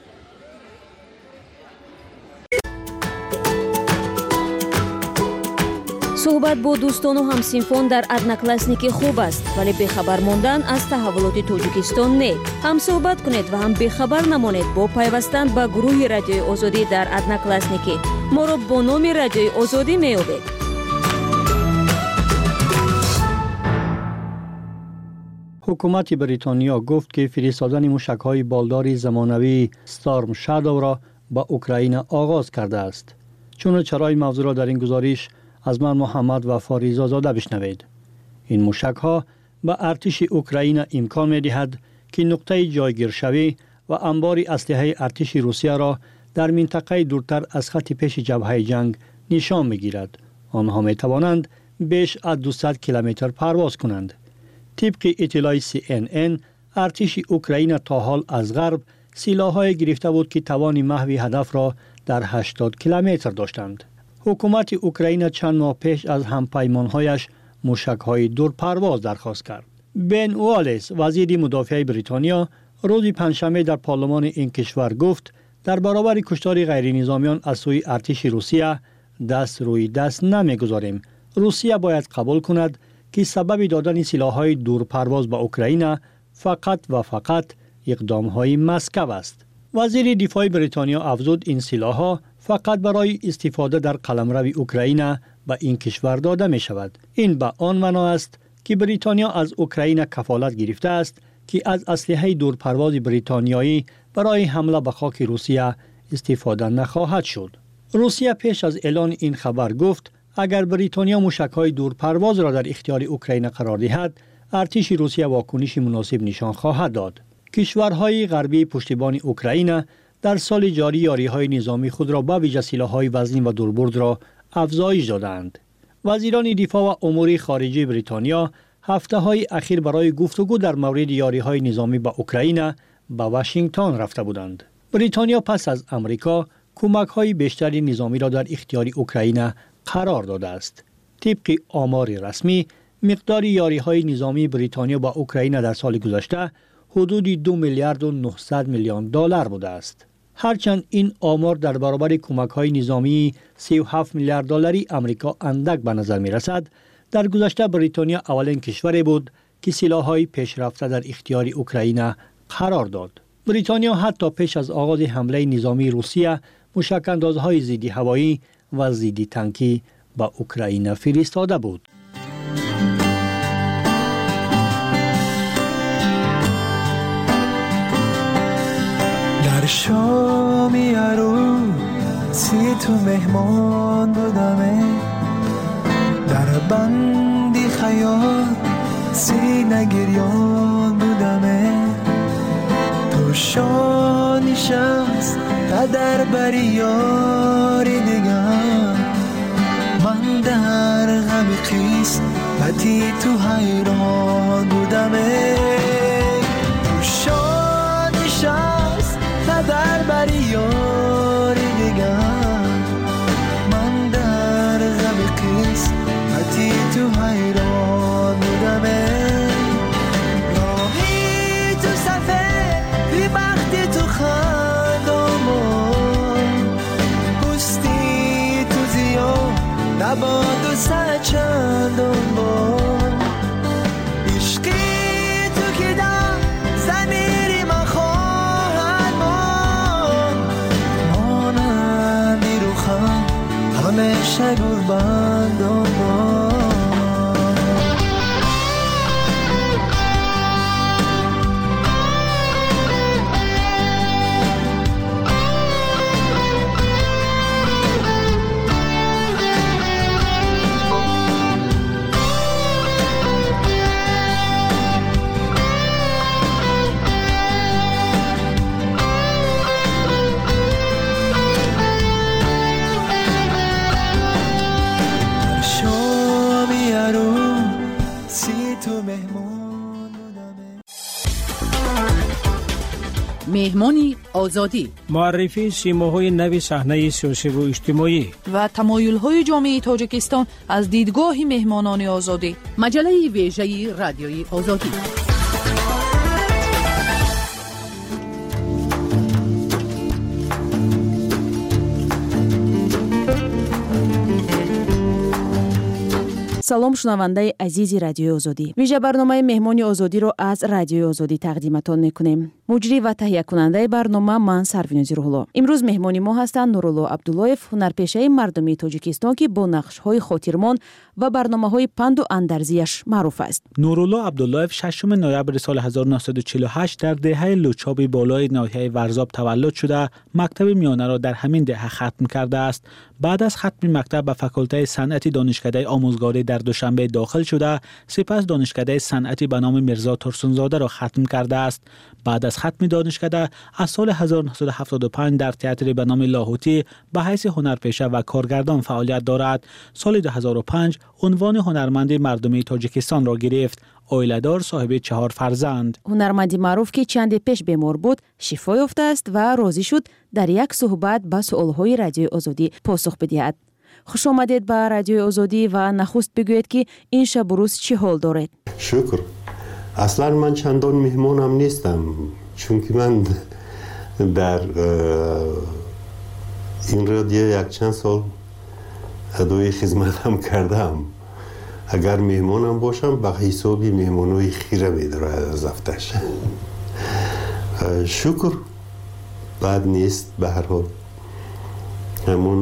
صحبت با دوستان و همسینفان در ادناکلاسنیک خوب است، ولی بخبر ماندن از تحولات تاجیکستان نه. هم صحبت کنید و هم بخبر نمانید با پیوستن به گروه رادیوی آزادی در ادناکلاسنیک. ما را با نام رادیوی آزادی می‌یابید. حکومت بریتانیا گفت که فرستادن موشک‌های بالدار زمانوی استارم شادو را به اوکراین آغاز کرده است. چون چرای موضوع را در این گزارش از من محمد و فاریزا زاده بشنوید. این موشک‌ها به ارتش اوکراین امکان می‌دهد که نقطه جایگیرشوی و انبار اسلحه ارتش روسیه را در منطقه دورتر از خط پیش جبهه جنگ نشان می‌گیرد. آنها می‌توانند بیش از دویست کیلومتر پرواز کنند. طبق اطلاع سی ان ان، ارتش اوکراین تا حال از غرب سلاح‌های گرفته بود که توان محو هدف را در هشتاد کیلومتر داشتند. حکومت اوکراین چند ماه پیش از همپیمان‌هایش موشک‌های دور پرواز درخواست کرد. بن والیس وزیر مدافع بریتانیا روز پنجشنبه در پارلمان این کشور گفت در برابر کشتار غیر نظامیان از سوی ارتش روسیه دست روی دست نمی‌گذاریم. روسیه باید قبول کند که سبب دادن سلاح‌های دور پرواز به اوکراین فقط و فقط اقدام‌های مسکو است. وزیر دفاع بریتانیا افزود این سلاح‌ها فقط برای استفاده در قلمرو اوکراین به این کشور داده می شود. این به آن معنا است که بریتانیا از اوکراین کفالت گرفته است که از اسلحه دورپرواز بریتانیایی برای حمله به خاک روسیه استفاده نخواهد شد. روسیه پیش از اعلان این خبر گفت اگر بریتانیا موشک‌های دورپرواز را در اختیار اوکراین قرار دهد، ارتش روسیه واکنشی مناسب نشان خواهد داد. کشورهای غربی پشتیبان اوکراین در سال جاری یاری‌های نظامی خود را با ویژه سلاح‌های وزین و دوربرد را افزایش دادند. وزیران دفاع و امور خارجه بریتانیا هفته‌های اخیر برای گفتگو در مورد یاری‌های نظامی با اوکراین به واشنگتن رفته بودند. بریتانیا پس از امریکا کمک‌های بیشتری نظامی را در اختیار اوکراین قرار داده است. طبق آمار رسمی مقدار یاری‌های نظامی بریتانیا با اوکراین در سال گذشته حدود دو میلیارد و نهصد میلیون دلار بوده است. هرچند این آمار در برابر کمک‌های نظامی سی و هفت میلیارد دلاری آمریکا اندک به نظر می‌رسد، در گذشته بریتانیا اولین کشوری بود که سلاح‌های پیشرفته در اختیار اوکراین قرار داد. بریتانیا حتی پیش از آغاز حمله نظامی روسیه موشک‌اندازهای ضد هوایی و ضد تانکی به اوکراین فرستاده بود. در شامی عروسی تو مهمان بودمه، در بندی خیال سینه گریان بودمه، تو شانی شمس تا در بری یاری دیگر، من در غم خیس بتی تو حیران بودمه، تو شانی شمس تا در بری یاری دیگر، من در غم خیس بتی تو حیران بودمه، راهی تو صفه بی بختی تو خندامون، پستی تو زیاد نباد و سچندون بون، عشقی تو که دم زمیری من خواهد من، مانندی رو خم همیشه گربندان بون. مهمانی آزادی، معرفی سیماهای نوی صحنه سیاسی و اجتماعی و تمایل‌های جامعه تاجیکستان از دیدگاه مهمانان آزادی. مجله ویژه رادیوی آزادی. салом шунавандаи азизи радиои озодӣ. вижа барномаи меҳмони озодиро аз радиои озодӣ тақдиматон мекунем. муҷрӣ ва таҳиякунандаи барнома ман Сарвинози Рӯҳулло. имрӯз меҳмони мо ҳастанд Нурулло Абдуллоев, ҳунарпешаи мардумии Тоҷикистон ки бо нақшҳои хотирмон ва барномаҳои панду андазиаш маъруф аст. Нурулло Абдуллоев шашум ноябри соли ҳазору наҳсаду чилу ҳашт дар деҳаи Лучоби болои ноҳияи Варзоб таваллуд шуда, мактаби миёнаро дар ҳамин деҳа хатм кардааст. баъд аз хатми мактаб ба факултаи санъати донишкадаи омӯзгорӣ дар Душанбе дохил шуда, сипас донишкадаи санъати ба номи Мирзо Турсунзодаро хатм кардааст. баъд аз хатми донишкада аз соли ҳазору наҳсаду ҳафтоду панҷ дар театри ба номи Лоҳутӣ ба ҳайси ҳунарпеша ва коргардон фаъолият дорад. соли ду ҳазору панҷ унвони ҳунарманди мардумии Тоҷикистонро гирифт. оиладор, соҳиби чаҳор фарзанд. ҳунарманди маъруф ки чанде пеш бемор буд, шифо ёфтааст ва розӣ шуд дар як суҳбат ба суолҳои радиои озодӣ посух бидиҳад. хуш омадед ба радиои озодӣ ва нахуст бигӯед ки ин шабу рӯз чӣ ҳол доред? шукр. аслан ман чандон меҳмонам нестам, чунки ман дар ин радио якчанд сол адои хизматам кардам. агар меҳмонам бошам ба ҳисоби меҳмонои хира медорад аз ҳафташ. шукр, бад нест. ба ҳар ҳол ҳамон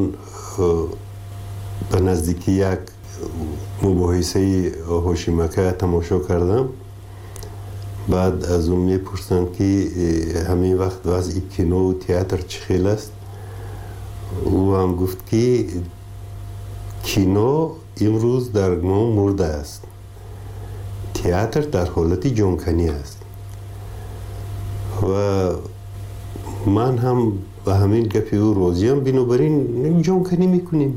ба наздики як мубоҳисаи ҳошимака тамошо кардам. баъд аз ӯ мепурсанд ки ҳамин вақт вазъи кинову театр чӣ хел аст. ӯ ҳам гуфт ки кино имрӯз дар мо мурдааст, تئاتر در حالت جانکنی است و من هم به همین گپی او راضیم، بنابراین جانکنی میکنیم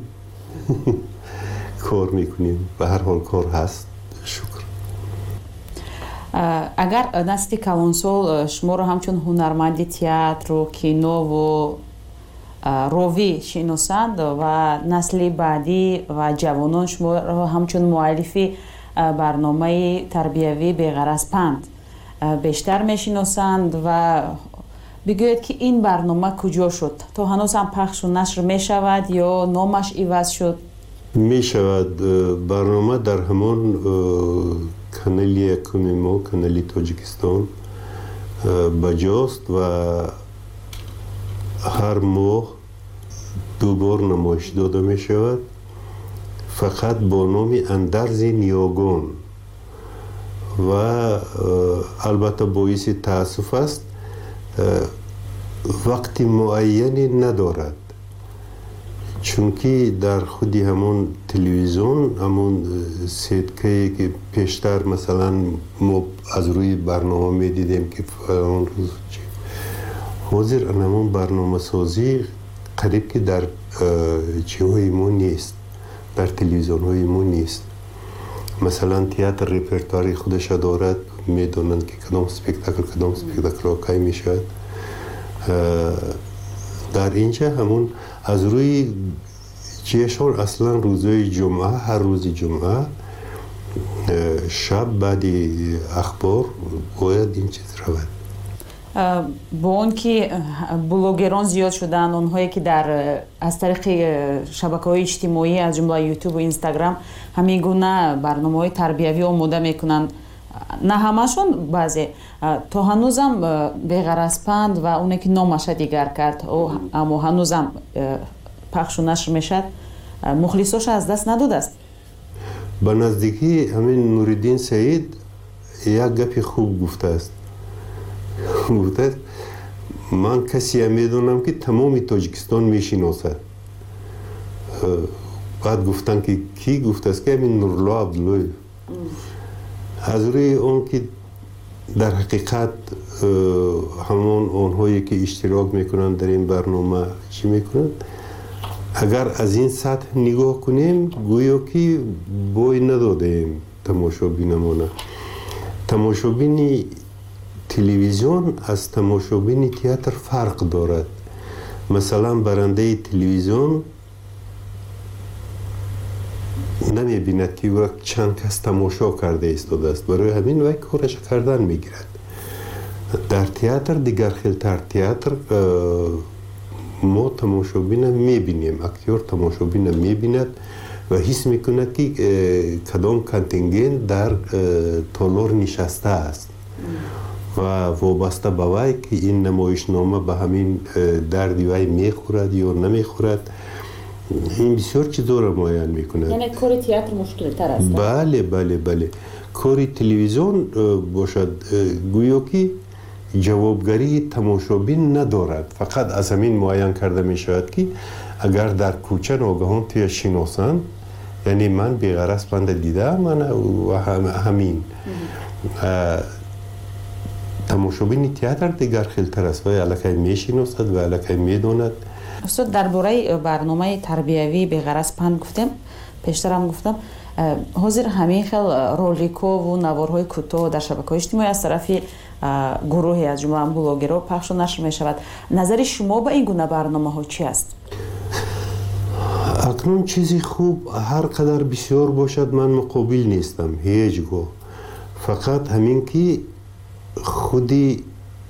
کار میکنیم، به هر حال کار هست. شکر. اگر نسل کلانسال شما رو همچون هنرمند تئاتر و کینو و روی شناسند و نسل بعدی و جوانان شما رو همچون مؤلفی برنامه تربیوی بی‌غرض پند بیشتر میشناسند و بگوید که این برنامه کجا شد؟ تو هنوز هم پخش و نشر می شود یا نامش عوض شد؟ می شود. برنامه در همان کانال یکم ما، کانال تاجیکستان بجاست و هر ماه دو بار نمایش داده می شود، فقط با نام اندرز نیاگان و البته باعث تاسف است وقت معینی ندارد، چون که در خودی همون تلویزیون همون سیدکه که پیشتر مثلا ما از روی برنامه می دیدیم که فلان روز چی حاضر همون برنامه سازی قریب که در چیهای ما نیست، در تلویزیون های ما نیست. مثلا تئاتر رپرتواری خودش دارد، میدونند که کدام سپکتاکل کدام سپکتاکل کی میشود. در اینجا همون از روی جشن اصلا روزهای جمعه، هر روز جمعه شب بعد اخبار باید این چیز رود. با اون که بلوگران زیاد شدن، اونهایی که در از طریق شبکه‌های اجتماعی از جمله یوتیوب و اینستاگرام همین گونه برنامه‌های تربیوی آماده میکنن، نه همشون، بعضی تا هنوزم بی‌غرض پند و اونی که نامش دیگر کرد اما هنوزم پخش و نشر میشد، مخلصاش از دست نداده است. به نزدیکی همین نوردین سعید یک گپی خوب گفته است. گفته من کسی میدونم که تمام تاجیکستان میشناسد. بعد گفتن که کی؟ گفته است که همین نورالله عبدالله. از روی اون که در حقیقت همون اونهایی که اشتراک میکنن در این برنامه چی میکنن، اگر از این سطح نگاه کنیم گویا که بوی ندادیم تماشابینمونه. تماشابین تلویزیون از تماشابین تئاتر فرق دارد. مثلا برنده تلویزیون نمی بیند که وقت چند کس تماشا کرده ایستاده است، برای همین وقت کارش کردن میگیرد. در تئاتر دیگر خیلتر، تئاتر ما تماشابین میبینیم، اکتور تماشابین میبیند و حس میکند که کدام کانتینگنت در تالار نشسته است و وابسته به وی که این نمایشنامه به همین دردی وی میخورد یا نمیخورد. این بسیار چیزا را معین میکند. یعنی کار تئاتر مشکل تر است؟ بله بله بله. کار تلویزیون باشد گویا که جوابگری تماشابین ندارد، فقط از همین معین کرده می شود که اگر در کوچه ناگهان توی شناسند، یعنی من بی‌غرض پند دیدم من و هم همین تماشابین تئاتر دیگر خیلتر است و الکی می شناسد و الکی می داند. استاد درباره برنامه تربیوی بی‌غرض پند گفتم، پیشتر هم گفتم حاضر همین خیل رولیکو و نوارهای کوتاه در شبکه‌های اجتماعی از طرف گروهی از جمله بلاگرها پخش و نشر می شود. نظر شما به این گونه برنامه ها چی است؟ اکنون چیزی خوب هر قدر بسیار باشد من مقابل نیستم هیچگاه، فقط همین که خودی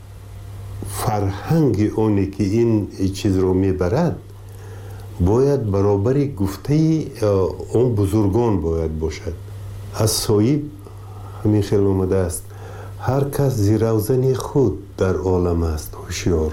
فرهنگ اونی که این چیز رو میبرد باید برابر گفته اون بزرگان باید باشد. از صایب همین خیلی اومده است هر کس زیروزن خود در عالم است هوشیار،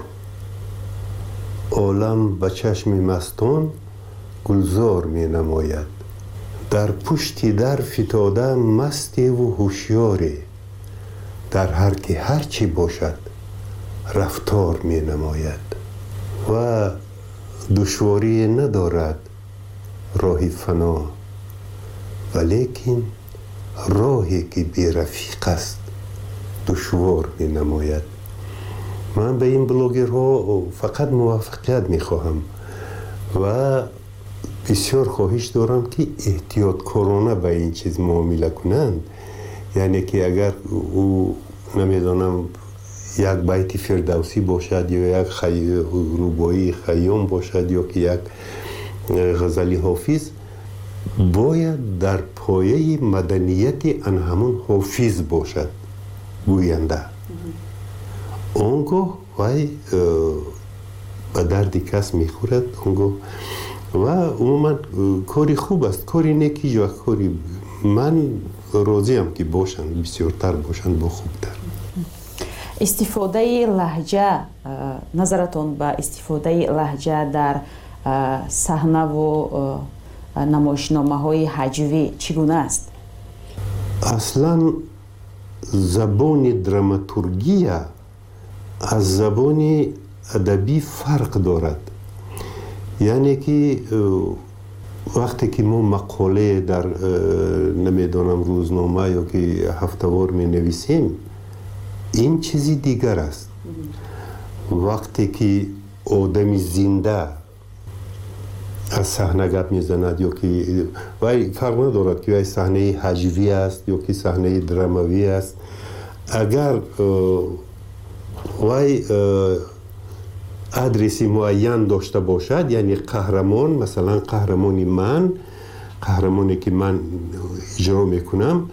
عالم به چشم مستان گلزار می نماید، در پشتی در فتاده مستی و هوشیاری، در هر که هرچی باشد رفتار می نماید و دشواری ندارد راه فنا، ولیکن راهی که بی‌رفیق است دشوار می نماید. من به این بلوگرها فقط موفقیت می خواهم و بسیار خواهش دارم که احتیاط کرونا به این چیز معامله کنند. یعنی که اگر او نمیدانم یک بیت فردوسی باشد یا یک خی... روبایی خیام باشد یا که یک غزلی حافظ، باید در پایه مدنیت آن همون حافظ باشد گوینده. اونگاه وای به درد کس میخورد. اونگاه و عموما کاری خوب است، کاری نیکی یا کاری من راضیم که باشند، بسیارتر باشند با خوبتر. استفاده لهجه، نظرتون به استفاده لهجه در صحنه و نمایشنامه های هجوی چگونه است؟ اصلا زبان دراماتورگی از زبان ادبی فرق دارد. یعنی که وقتی که ما مقاله در نمیدانم روزنامه یا که هفته‌وار می نویسیم، این چیزی دیگر است. وقتی که آدمی زنده از صحنه گپ میزند یا که وای فرق ندارد که وای صحنه هجوی است یا که صحنه دراموی است، اگر وای ادرسی معین داشته باشد، یعنی قهرمان، مثلا قهرمانی من، قهرمانی که من اجرا میکنم،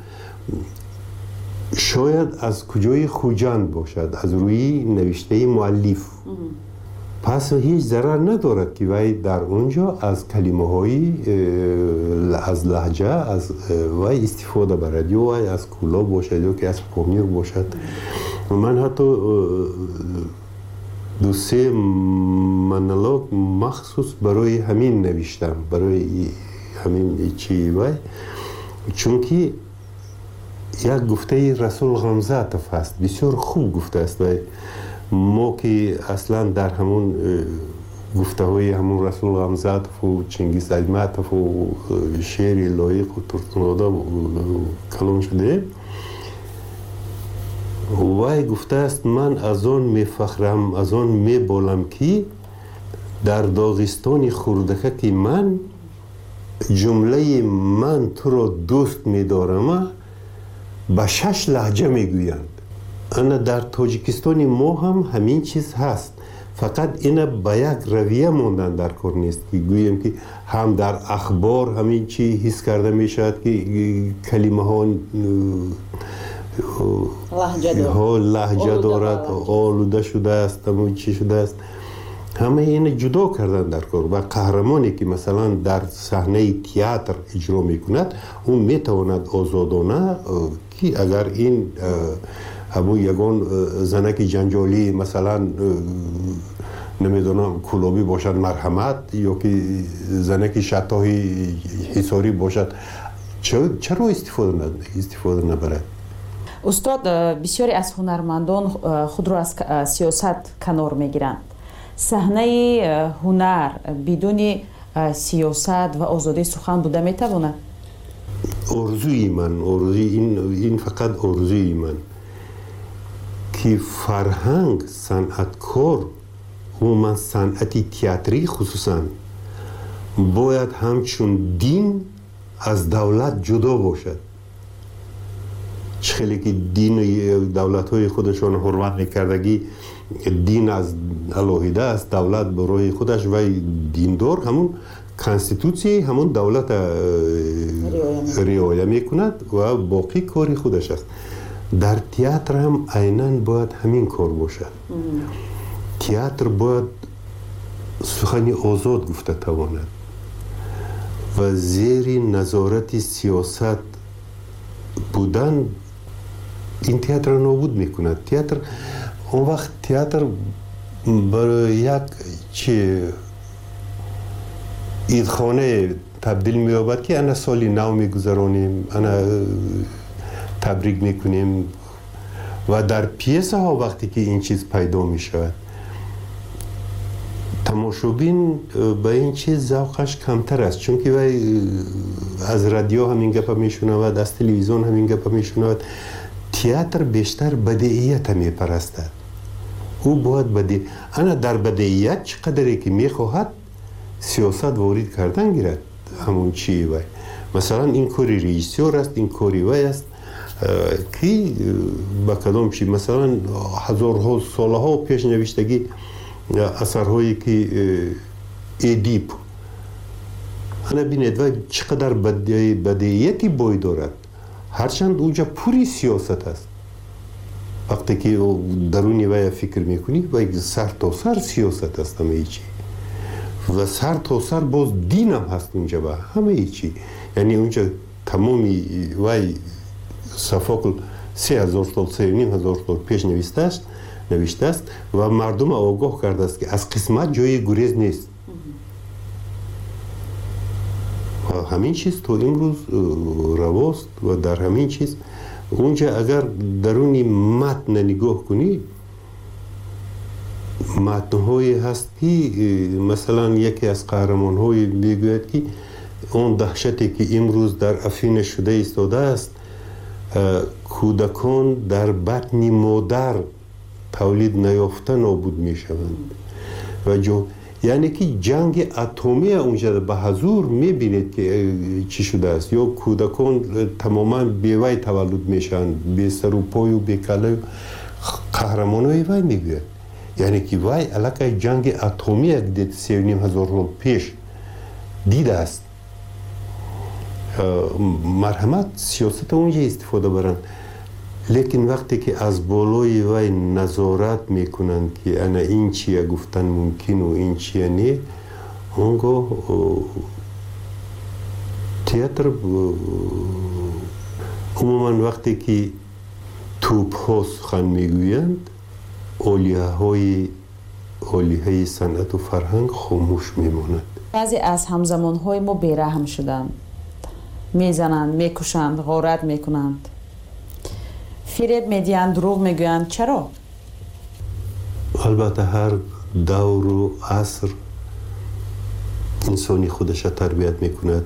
شاید از کجای خوجند باشد، از روی نوشته مؤلف. پس هیچ ضرر ندارد که وای در اونجا از کلمه های از لهجه از وای استفاده برد، یا وای از کولا باشد یا که از پامیر باشد. من حتی دو سه منالوگ مخصوص برای همین نوشتم، برای همین چی وای، چون که یک گفته رسول غمزاتف هست، بسیار خوب گفته است. ما که اصلا در همون گفته های همون رسول غمزاتف و چنگیز ایتماتف و شعر لایق و ترتناده کلان شده، وای گفته است من از آن می فخرم، از آن می بالم که در داغستان خردکه که من جمله من تو را دوست می دارم به شش لهجه می گویند. انا در تاجیکستان ما هم همین چیز هست، فقط اینا به یک رویه ماندن در کار نیست که گویم که هم در اخبار همین چی حس کرده می شود که کلمه ها ها لهجه دارد، آلوده شده است، همون چی شده است، همه این جدا کردن در کار. و قهرمانی که مثلا در صحنه تئاتر اجرا میکند، اون میتواند آزادانه که اگر این همون یگان زنک جنجالی مثلا نمیدونم کلابی باشد مرحمت، یا که زنک شتاهی حساری باشد، چرا استفاده ند استفاده نبرد؟ استاد، بسیاری از هنرمندان خود را از سیاست کنار میگیرند. صحنه هنر بدون سیاست و آزادی سخن بوده میتواند؟ آرزوی من، آرزوی این این فقط آرزوی من که فرهنگ، صنعتکار و من صنعتی تئاتری خصوصا باید همچون دین از دولت جدا باشد. خیلی که دین دولت های خودشان حرمت میکردگی، دین از الهیده است، دولت برای خودش و دیندار همون کانستیتوسی همون دولت رعایت میکند و باقی کاری خودش است. در تئاتر هم عیناً باید همین کار باشد. تئاتر باید سخنی آزاد گفته تواند و زیر نظارت سیاست بودن این تئاتر را نابود میکند. تئاتر اون وقت تئاتر برای یک چی ایدخانه تبدیل می‌یابد که انا سالی نو میگذرانیم، انا تبریک میکنیم و در پیسه ها وقتی که این چیز پیدا میشود، تماشابین به این چیز ذوقش کمتر است، چون که وای از رادیو همین گپ میشنود، از تلویزیون همین گپ میشنود. تئاتر بیشتر بدیهیت میپرستد. او باید بدی انا در بدیهیت چقدری که میخواهد سیاست وارد کردن گیرد. همون چی وای مثلا این کاری رئیسور است، این کاری وای است که با کدام چی مثلا هزارها سالها پیش نوشتگی اثرهایی که ادیپ انا بینید و چقدر بدیهیتی بوی دارد، هرچند اونجا پوری سیاست است. وقتی که درونی وای فکر میکنی و سر تا سر سیاست است همه چی و سر تا سر باز دین هم هست اونجا با همه چی. یعنی اونجا تمامی وای صفاقل سه هزار سال سه نیم هزار سال پیش نوشته است نوشته است و مردم آگاه کرده است که از قسمت جای گریز نیست. و همین چیز تو امروز رواست و در همین چیز اونجا اگر درونی متن نگاه کنی متن‌هایی هست که مثلا یکی از قهرمان‌های میگوید که اون دهشتی که امروز در افیون شده ایستاده است، کودکان در بطن مادر تولید نیافته نابود میشوند و جو یعنی که جنگ اتمی اونجا به حضور میبینید که چی شده است. یا کودکان تماما بیوی تولد میشن، بی سر و پای و بی کله. قهرمانای وای میگوید یعنی که وای علاقه جنگ اتمی یک دید سی و نیم هزار سال پیش دیده است. مرحمت سیاست اونجا استفاده برن، لیکن وقتی که از بالای وای نظارت میکنن که انا این چیه گفتن ممکن و این چیه نه، اونگاه تئاتر عموما وقتی که توپ ها سخن میگویند اولیه های اولیه های صنعت و فرهنگ خاموش میماند. بعضی از همزمان های ما بیرحم شدند، میزنند، میکشند، غارت میکنند، فریب میدیند، دروغ میگویند. چرا؟ البته هر دور و عصر انسانی خودش تربیت میکند،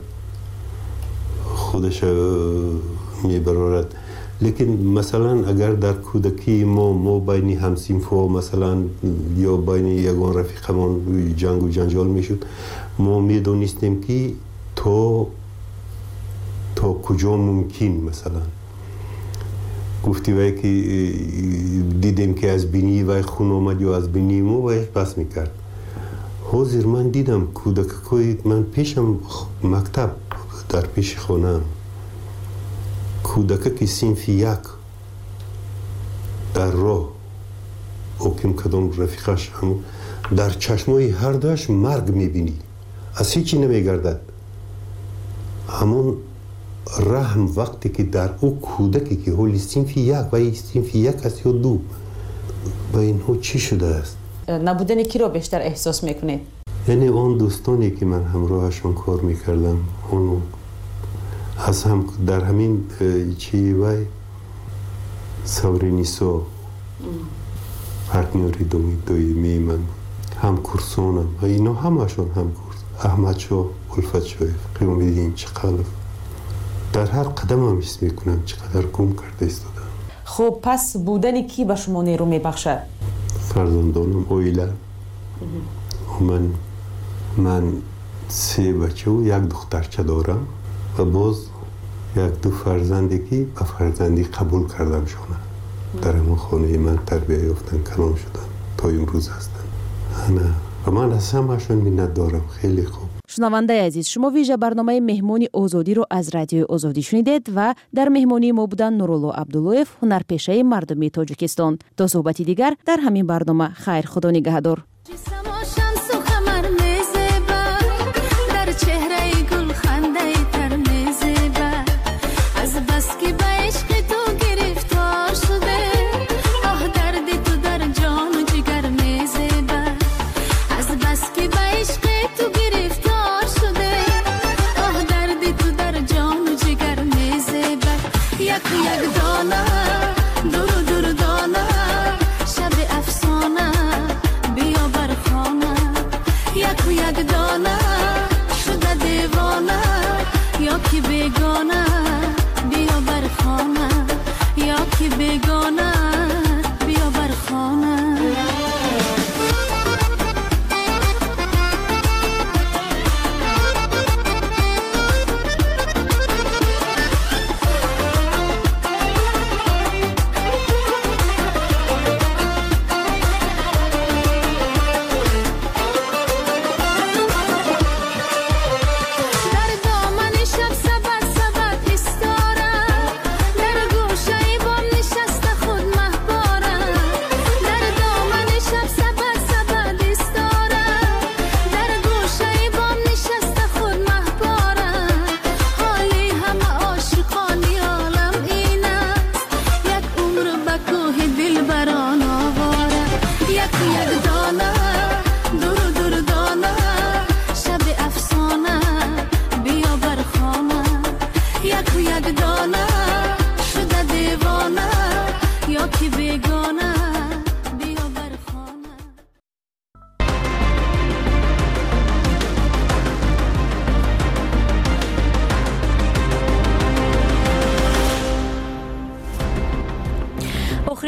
خودش میبرارد. لیکن مثلا اگر در کودکی ما ما بین همسینفا مثلا یا بین یگان رفیقمان جنگ و جنجال میشد، ما میدونستیم که تو تا کجا ممکن مثلا گفتی وای که دیدیم که از بینی وای خون آمد یا از بینی ما وای بس میکرد. حاضر من دیدم کودکای من پیشم مکتب در پیش خانم کودک که صنف یک در راه اوکیم کدام رفیقش هم در چشمای هر دوش مرگ میبینی، از هیچی نمیگردد. همون رحم وقتی که در او کودکی که حالی صنف یک و صنف یک است یا دو و اینها چی شده است؟ نبودن کی رو بیشتر احساس میکنید؟ یعنی اون دوستانی که من همراهشون کار میکردم اونو از هم در همین چی وای سورینیسو پارتنری دومی دویمی من هم کورسونم و اینا همشون هم کورس احمد شو الفت شویف قیومیدین چقلف در هر قدم هم حس میکنم چقدر گم کرده ایستادم. خب پس بودن کی به شما نیرو میبخشد؟ فرزندانم اویلا من من سه بچه و یک دخترچه دارم و باز یک دو فرزندی که به فرزندی قبول کردم شونه در همون خانه من تربیه یافتن کلام شدن تا امروز هستن. انا و من از همه‌شون منت دارم. خیلی خوب. شنونده عزیز، شما ویژه برنامه مهمانی آزادی رو از رادیو آزادی شنیدید و در مهمانی ما بودن نورالله عبداللهیف، هنرپیشه مردمی تاجیکستان. تا صحبتی دیگر در همین برنامه. خیر، خدا نگهدار. دور دور دانه شب افسانه بیا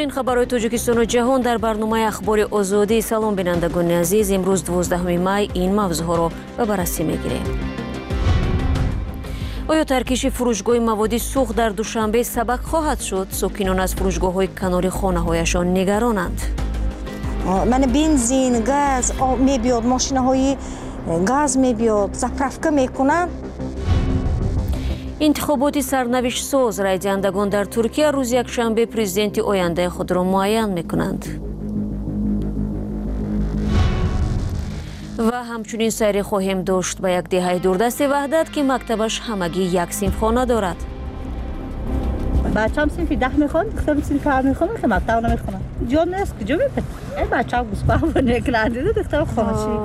охирин хабарои тоҷикистону ҷаҳон дар барномаи ахбори озодӣ. салом бинандагони азиз, имрӯз дувоздаҳуми май ин мавзӯъҳоро ба баррасӣ мегирем. оё таркиши фурӯшгоҳи маводи сӯхт дар душанбе сабак хоҳад шуд? сокинон аз фурӯшгоҳҳои канори хонаҳояшон нигаронанд. мана бензин, газ мебиёд, мошинаҳои газ мебиёд, заправка мекунанд. интихоботи сарнавиштсоз райдиҳандагон дар Туркия рӯзи якшанбе президенти ояндаи худро муайян мекунанд. ва ҳамчунин сайре хоҳем дошт ба як деҳаи дурдасти ваҳдат ки мактабаш ҳамагӣ як синфхона дорад. بچه‌م صنفی ده میخوان، دخترم صنف هفت میخوان، که مکتب نمیخونن. جا نیست کجا میره؟ ای بچه‌ها گوسفند نکنن دیده دخترم خاموشی.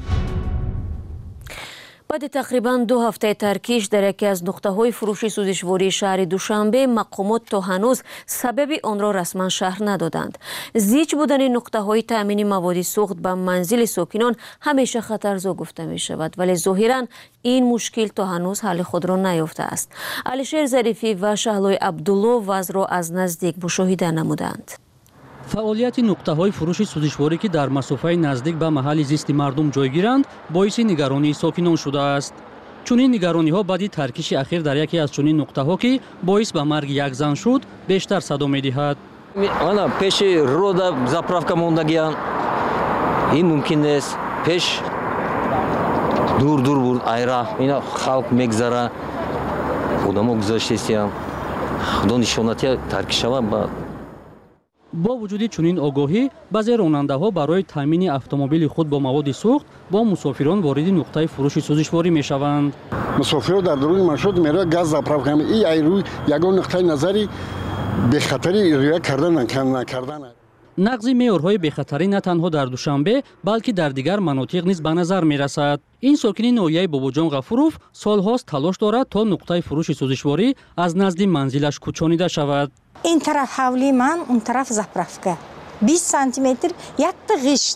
баъди тақрибан ду ҳафтаи таркиш дар яке аз нуқтаҳои фурӯши сӯзишвории шаҳри Душанбе мақомот то ҳанӯз сабаби онро расман шаҳр надоданд. зич будани нуқтаҳои таъмини маводи сӯхт ба манзили сокинон ҳамеша хатарзо гуфта мешавад, вале зоҳиран ин мушкил то ҳанӯз ҳалли худро наёфтааст. Алишер Зарифӣ ва Шаҳлои Абдулло вазъро аз наздик мушоҳида намуданд. фаъолияти нуқтаҳои фурӯши сӯзишворӣ ки дар масофаи наздик ба маҳалли зисти мардум ҷойгиранд боиси нигаронии сокинон шудааст. чунин нигарониҳо баъди таркиши ахир дар яке аз чунин нуқтаҳо ки боис ба марги як зан шуд бештар садо медиҳад. ана пеши рода заправка мондагиян ин мумкин нест. пеш дур дур буд айра ина халқ мегзара одамо гузаштестиям худо нишонатия таркишава ба бо вуҷуди чунин огоҳӣ баъзе ронандаҳо барои таъмини автомобили худ бо маводи сӯхт бо мусофирон вориди нуқтаи фурӯши сӯзишворӣ мешаванд. мусофиро дар дуруни маршрут мерояд газ заправка и айрӯи ягон нуқтаи назари бехатари риоя кардан накардан. нақзи меъёрҳои бехатарӣ на танҳо дар Душанбе балки дар дигар манотиқ низ ба назар мерасад. ин сокини ноҳияи Бобоҷон Ғафуров солҳост талош дорад то нуқтаи фурӯши сӯзишворӣ аз назди манзилаш кӯчонида шавад. این طرف حولی من اون طرف زپرفکه بیست سانتی متر یک تا غشت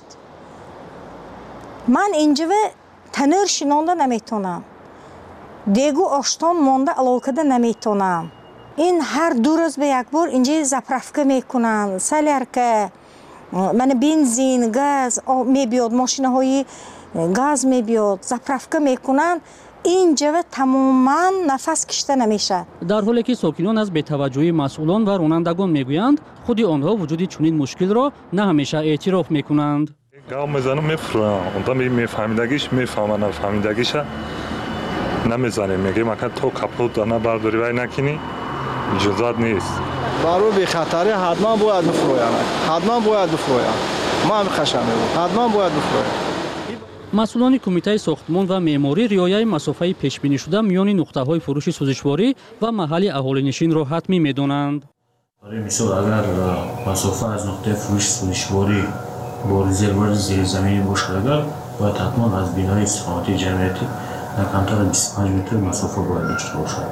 من اینجا تنور شنونده نمیتونم دیگو آشتان مونده علاقه نمیتونم این هر دو روز به یک بار اینجا زپرفکه میکنن سالرکه من بنزین گاز میبیاد ماشینه های گاز میبیاد زپرفکه میکنن اینجا تماما نفس کشیده نمیشه. дар ҳоле ки сокинон аз бетаваҷҷӯҳии масъулон ва ронандагон мегӯянд худи онҳо вуҷуди чунин мушкилро на ҳамеша эътироф мекунанд. гав мезанам мефурӯям онда мефаҳмидагиш мефаҳма нафаҳмидагиша намезанем мегӯем ака то капот набардори вай накини иҷозат нест. барои бехатарӣ ҳатман бояд бифурӯям ҳатман бояд бифурӯям ман хашам мебуд ҳатман бояд бифурӯям. масъулони кумитаи сохтмон ва меъморӣ риояи масофаи пешбинишуда миёни нуқтаҳои фурӯши сӯзишворӣ ва маҳалли аҳолинишинро ҳатмӣ медонанд. барои мисол агар масофа аз нуқтаи фурӯши сӯзишворӣ бо резервуари зеризаминӣ бошад агар бояд ҳатман аз бинои истиқомати ҷамъияти на камтар аз бисту панҷ метр масофа бояд дошта бошад.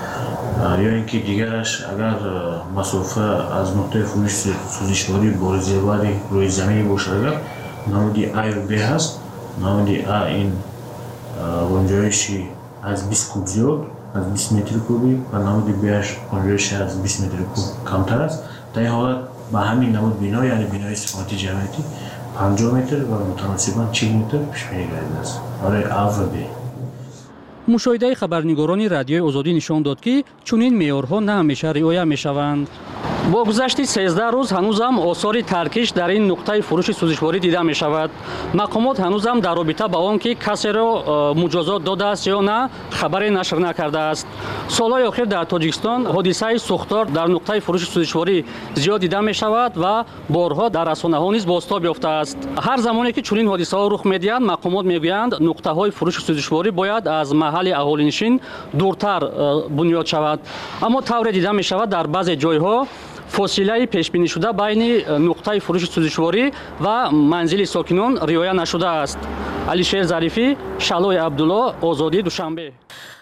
ё ин ки дигараш агар масофа аз нуқтаи фурӯши сӯзишворӣ бо резервуари рӯи заминӣ бошад агар намуди айру бе ҳаст намуди а ин гунҷоиши аз бист куб зиёд аз бист метри куби ва намуди баш гунҷоиши аз бист метри куб камтар аст. дар ин ҳолат ба ҳамин намуд бино яъне бинои истиқомати ҷамъияти панҷоҳ метр ва мутаносибан чил метр пешбинӣ гардидааст барои а ва б. мушоҳидаи хабарнигорони радиои озодӣ нишон дод ки чунин меъёрҳо на ҳамеша риоя мешаванд. бо гузашти сездаҳ рӯз ҳанӯзам осори таркиш дар ин нуқтаи фурӯши сӯзишворӣ дида мешавад. мақомот ҳанӯзам дар робита ба он ки касеро муҷозот додааст ё на хабаре нашр накардааст. солҳои охир дар Тоҷикистон ҳодисаи сӯхтор дар нуқтаи фурӯши сӯзишворӣ зиёд дида мешавад ва борҳо дар расонаҳо низ бозтоб ёфтааст. ҳар замоне ки чунин ҳодисаҳо рух медиҳанд мақомот мегӯянд нуқтаҳои фурӯши сӯзишворӣ бояд аз маҳалли аҳолинишин дуртар бунёд шавад. аммо тавре дида мешавад дар баъзе ҷойҳо фосилаи пешбинишуда байни нуқтаи фурӯши сӯзишворӣ ва манзили сокинон риоя нашудааст. Алишер Зарифӣ, Шаҳлои Абдулло, Озодӣ, Душанбе.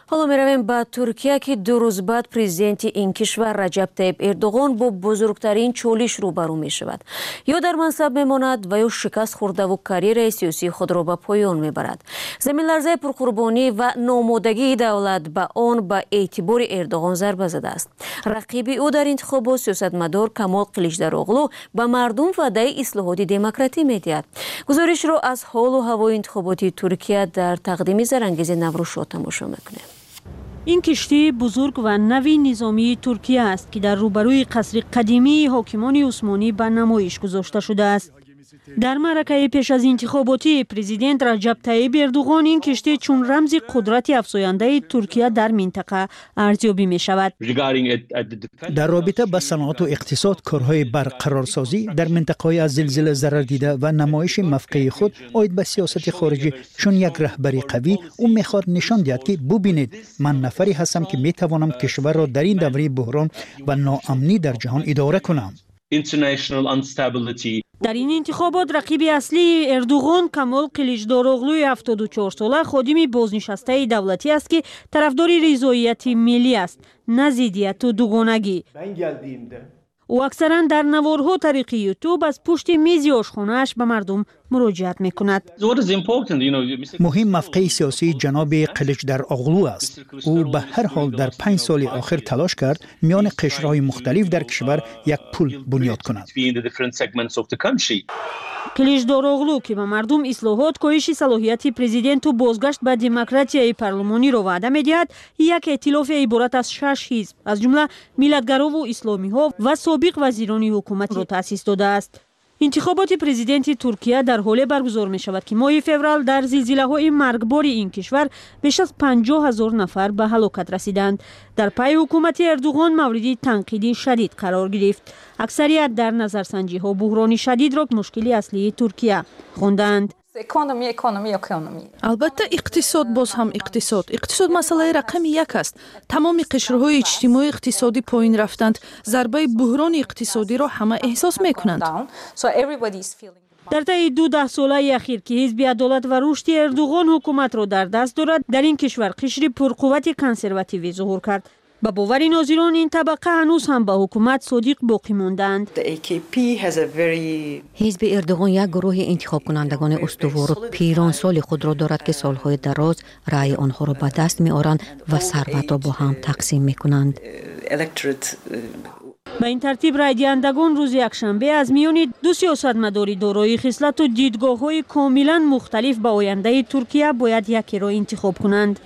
حالا میرویم به ترکیه که دو روز بعد پرزیدنت این کشور رجب طیب اردوغان با بزرگترین چالش روبرو می شود. یا در منصب میماند و یا شکست خورده و کریر سیاسی خود را به پایان میبرد. زمین لرزه پرقربانی و نامادگی دولت به آن به اعتبار اردوغان ضربه زده است. رقیب او در انتخابات سیاستمدار کمال کلیچداروغلو به مردم وعده اصلاحات دموکراتی میدهد. گزارش را از حال و هوای انتخابات ترکیه در تقدیم زرانگیز نوروز تماشا میکنیم. این کشتی بزرگ و نوی نظامی ترکیه است که در روبروی قصر قدیمی حاکمان عثمانی به نمایش گذاشته شده است. در معرکه پیش از انتخاباتی پرزیدنت رجب طیب اردوغان این کشتی چون رمز قدرت افزاینده ترکیه در منطقه ارزیابی می شود. در رابطه با صنعت و اقتصاد کارهای برقرارسازی در منطقه از زلزله ضرر دیده و نمایش موقع خود آید به سیاست خارجی چون یک رهبری قوی او میخواد نشان دهد که ببینید من نفری هستم که میتوانم کشور را در این دوره بحران و ناامنی در جهان اداره کنم. در این انتخابات رقیب اصلی اردوغان کمال کلیچداروغلوی هفتاد و چهار ساله خادم بازنشسته دولتی است که طرفدار رضایت ملی است، نه ضدیت و دوگانگی. او اکثرا در نوارها طریق یوتیوب از پشت میز آشخانه‌اش به مردم مراجعت میکند. مهم موقع سیاسی جناب کلیچداروغلو است. او به هر حال در پنج سال آخر تلاش کرد میان قشرهای مختلف در کشور یک پل بنیاد کند. کلیچداروغلو که به مردم اصلاحات، کاهش صلاحیت پرزیدنت و بازگشت به دموکراسی پارلمانی را وعده میدهد، یک ائتلاف عبارت از شش حزب از جمله میلتگرا و اسلامی ها و سابق وزیران حکومت را تأسیس داده است. انتخابات پرزیدنت ترکیه در حال برگزار می شود که ماه فوریه در زلزله های مرگبار این کشور بیش از پنجاه هزار نفر به هلاکت رسیدند. در پای حکومت اردوغان مورد تنقید شدید قرار گرفت. اکثریت در نظرسنجی ها بحران شدید را مشکلی اصلی ترکیه خواندند. اقتصادی اقتصادی اقتصادی البته اقتصاد باز هم اقتصاد اقتصاد مسئله رقم یک است. تمام قشرهای اجتماعی اقتصادی پایین رفتند. ضربه بحران اقتصادی را همه احساس میکنند. در طی دو ده ساله اخیر که حزب عدالت و رشد اردوغان حکومت را در دست دارد، در این کشور قشر پرقوت کنسرواتیوی ظهور کرد. با باور ناظران این طبقه هنوز هم به حکومت صادق باقی ماندند. حزب اردوغان یک گروه انتخاب کنندگان استوار پیرانسال خود را دارد که سالهای دراز رأی آنها را به دست می آورند و ثروت را با هم تقسیم می کنند. به این ترتیب رای دهندگان روز یکشنبه از میان دو سیاستمدار دارای خصلت و دیدگاه‌های کاملا مختلف به آینده ترکیه باید یکی را انتخاب کنند.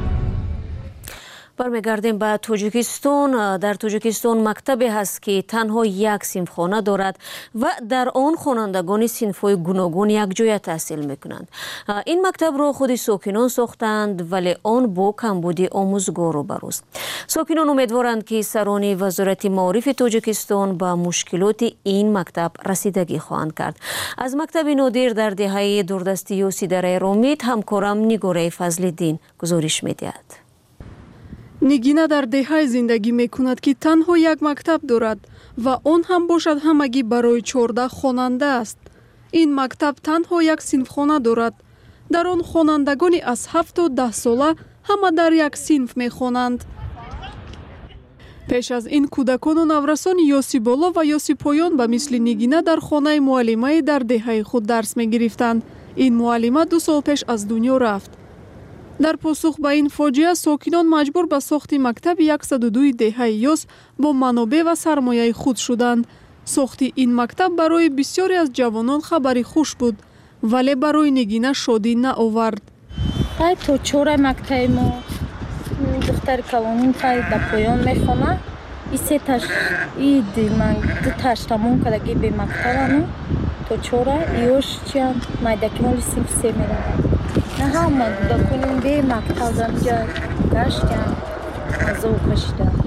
برمیگردیم به تاجیکستان. در تاجیکستان مکتبی هست که تنها یک صنفخانه دارد و در آن خوانندگان صنف‌های گوناگون یک جای تحصیل میکنند. این مکتب را خود ساکنان ساختند ولی آن با کمبود آموزگار روبروست. ساکنان امیدوارند که سران وزارت معارف تاجیکستان به مشکلات این مکتب رسیدگی خواهند کرد. از مکتب نادر در دهه دوردستی و سیدره رامید همکارم نگاره فضل‌الدین گزارش میدهد. نگینا در دهه زندگی میکند که تنها یک مکتب دارد و آن هم باشد همگی برای چهارده خواننده است. این مکتب تنها یک صنفخانه دارد. در آن خوانندگانی از هفت تا ده ساله همه در یک صنف میخوانند. پیش از این کودکان و نورسان یاسی بالا و یاسی پایان به مثل نگینا در خانه معلمه در دهه خود درس میگرفتند. این معلمه دو سال پیش از دنیا رفت. در پاسخ به این فاجعه ساکنان مجبور به ساخت مکتب صد و دو دهه یاس با منابع و سرمایه خود شدند. ساخت این مکتب برای بسیاری از جوانان خبری خوش بود ولی برای نگینا شادی نه آورد. خیلی تو چهار مکتب ما دختر کلانین خیلی در پایان میخونه. این سه تاش این من دو تاش تمام کردگی به مکتب تو چهار ایوش چند مایدکی مولی سیف سه میره. نه همه دکنیم به مکتب دنجا گشتیم از او کشیدم.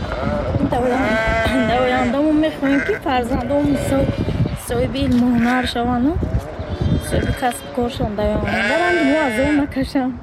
دوایندامون میخواییم که فرزندامون صاحب علم و هنر شوند و صاحب کسب کار شوند. دوایندارند مو از او نکشم.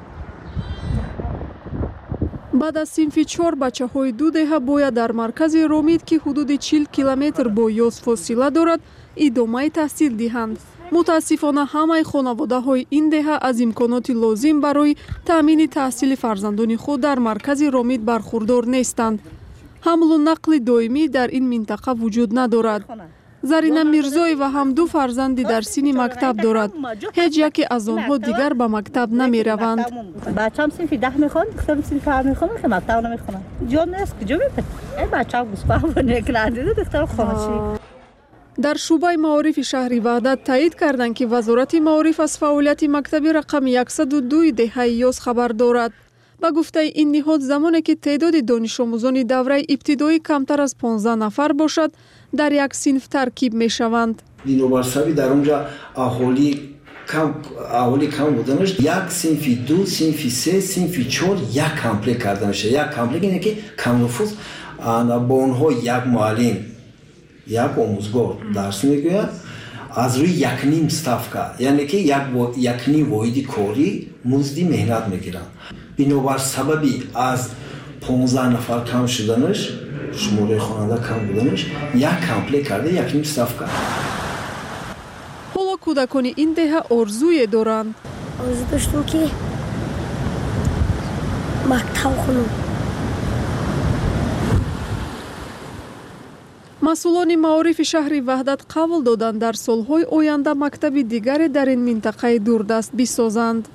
بعد از صنف چهار بچه های دو دهه باید در مرکز رامید که حدود چهل کیلومتر با یاس فاصله دارد ادامه تحصیل دهند мутаассифона ҳамаи хонаводаҳои ин деҳа аз имконоти лозим барои таъмини таҳсили фарзандони худ дар маркази ромид бархурдор нестанд. ҳамлу нақли доимӣ дар ин минтақа вуҷуд надорад. Зарина Мирзоева ҳам ду фарзанди дар синни мактаб дорад. ҳеҷ яке аз онҳо дигар ба мактаб намераванд. бачаам синфи даҳ мехонад, духтарам синфи ҳафт мехонад, ки мактаб намехонад. ҷо нест, куҷо мебаред? Ай бачаам гӯспаҳ мекунад, диду духтарам хона чи. дар шӯъбаи маорифи шаҳри Ваҳдат таъид карданд, ки вазорати маориф аз фаъолияти мактаби рақами яксаду ду деҳаи Ёз хабар дорад. ба гуфтаи ин ниҳод замоне ки теъдоди донишомӯзони давраи ибтидоӣ камтар аз понздаҳ нафар бошад, дар як синф таркиб мешаванд. бинобар сабаби дар онҷа аҳолӣ кам аҳолӣ кам буданаш як синфи ду синфи се синфи чор як комплект карда мешавад. як комплект яъне ки камнуфуз бо онҳо як муаллим як омӯзгор дарс мегӯяд аз рӯи якним ставка, яъне ки якним воҳиди корӣ музди меҳнат мегиранд. бинобар сабаби аз понздаҳ нафар кам шуданаш, шумораи хонанда кам буданаш, як комплект карда якним ставка. ҳоло кӯдакони ин деҳа орзуе доранд. орзу доштам ки мактаб хонам. масъулони маорифи шаҳри Ваҳдат қавл доданд дар солҳои оянда мактаби дигаре дар ин минтақаи дурдаст бисозанд.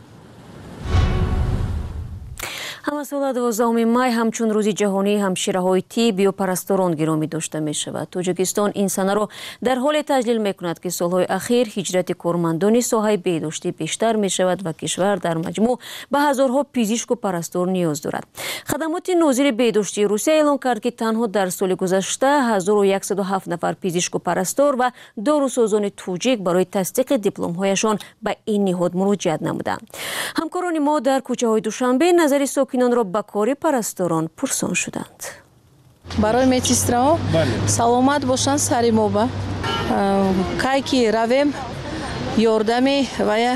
ҳамасола дувоздаҳуми май ҳамчун рӯзи ҷаҳонии ҳамшираҳои тиббию парасторон гиромӣ дошта мешавад. Тоҷикистон ин санаро дар ҳоле таҷлил мекунад, ки солҳои ахир ҳиҷрати кормандони соҳаи беҳдоштӣ бештар мешавад ва кишвар дар маҷмӯъ ба ҳазорҳо пизишку парастор ниёз дорад. хадамоти нозири беҳдоштии Русия эълон кард, ки танҳо дар соли гузашта ҳазору яксаду ҳафт нафар пизишку парастор ва дорусозони туҷик барои тасдиқи дипломҳояшон ба ин ниҳод муроҷиат намуданд. ҳамкорони мо дар кӯчаҳои Душанбе назари сокинонро ба кори парасторон пурсон шуданд. барои медсестраҳо саломат бошанд сари мо ба кай ки равем ёрдами вая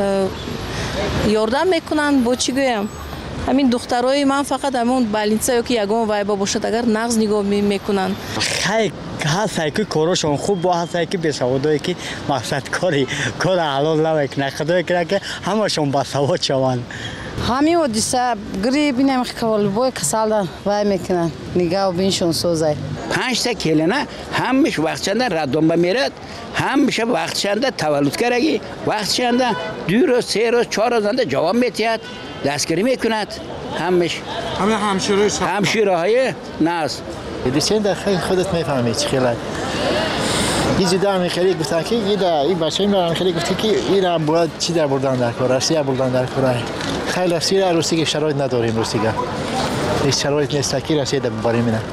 ёрдам мекунанд. бо чӣ гӯям, ҳамин духтарои ман фақат ҳамон балница ё ки ягон вайба бошад агар нағз нигоҳ мекунанд. хай ҳастае ки корашон хуб бо ҳастае ки бесаводое ки мақсад кори кора ҳалол намекунад. худое кунад ки ҳамашон басавод шаванд. ҳамин ҳодиса гириб инамхикавалбой касалда вай мекунад нигав биншон созай. панҷта келина ҳамаш вақтчанда раддомба мерад, ҳамаша вақтчанда таваллуд караги, вақтчанда ду рӯз се рӯз чор рӯз анда ҷавоб метиҳад, дастгирӣ мекунад. ҳамаш ҳамин ҳамшираҳои ҳамшираҳои нас дисенда хай худат мефаҳмӣ чӣ хелат иҷида амихелӣ гуфтан ки ида и бачаи ма амихелӣ гуфти ки ира бояд чида бурдан дар кор Россия бурдан дар кор хай Россия русига шароит надорим русига ҳеҷ шароит неста ки Россия да бибарем ина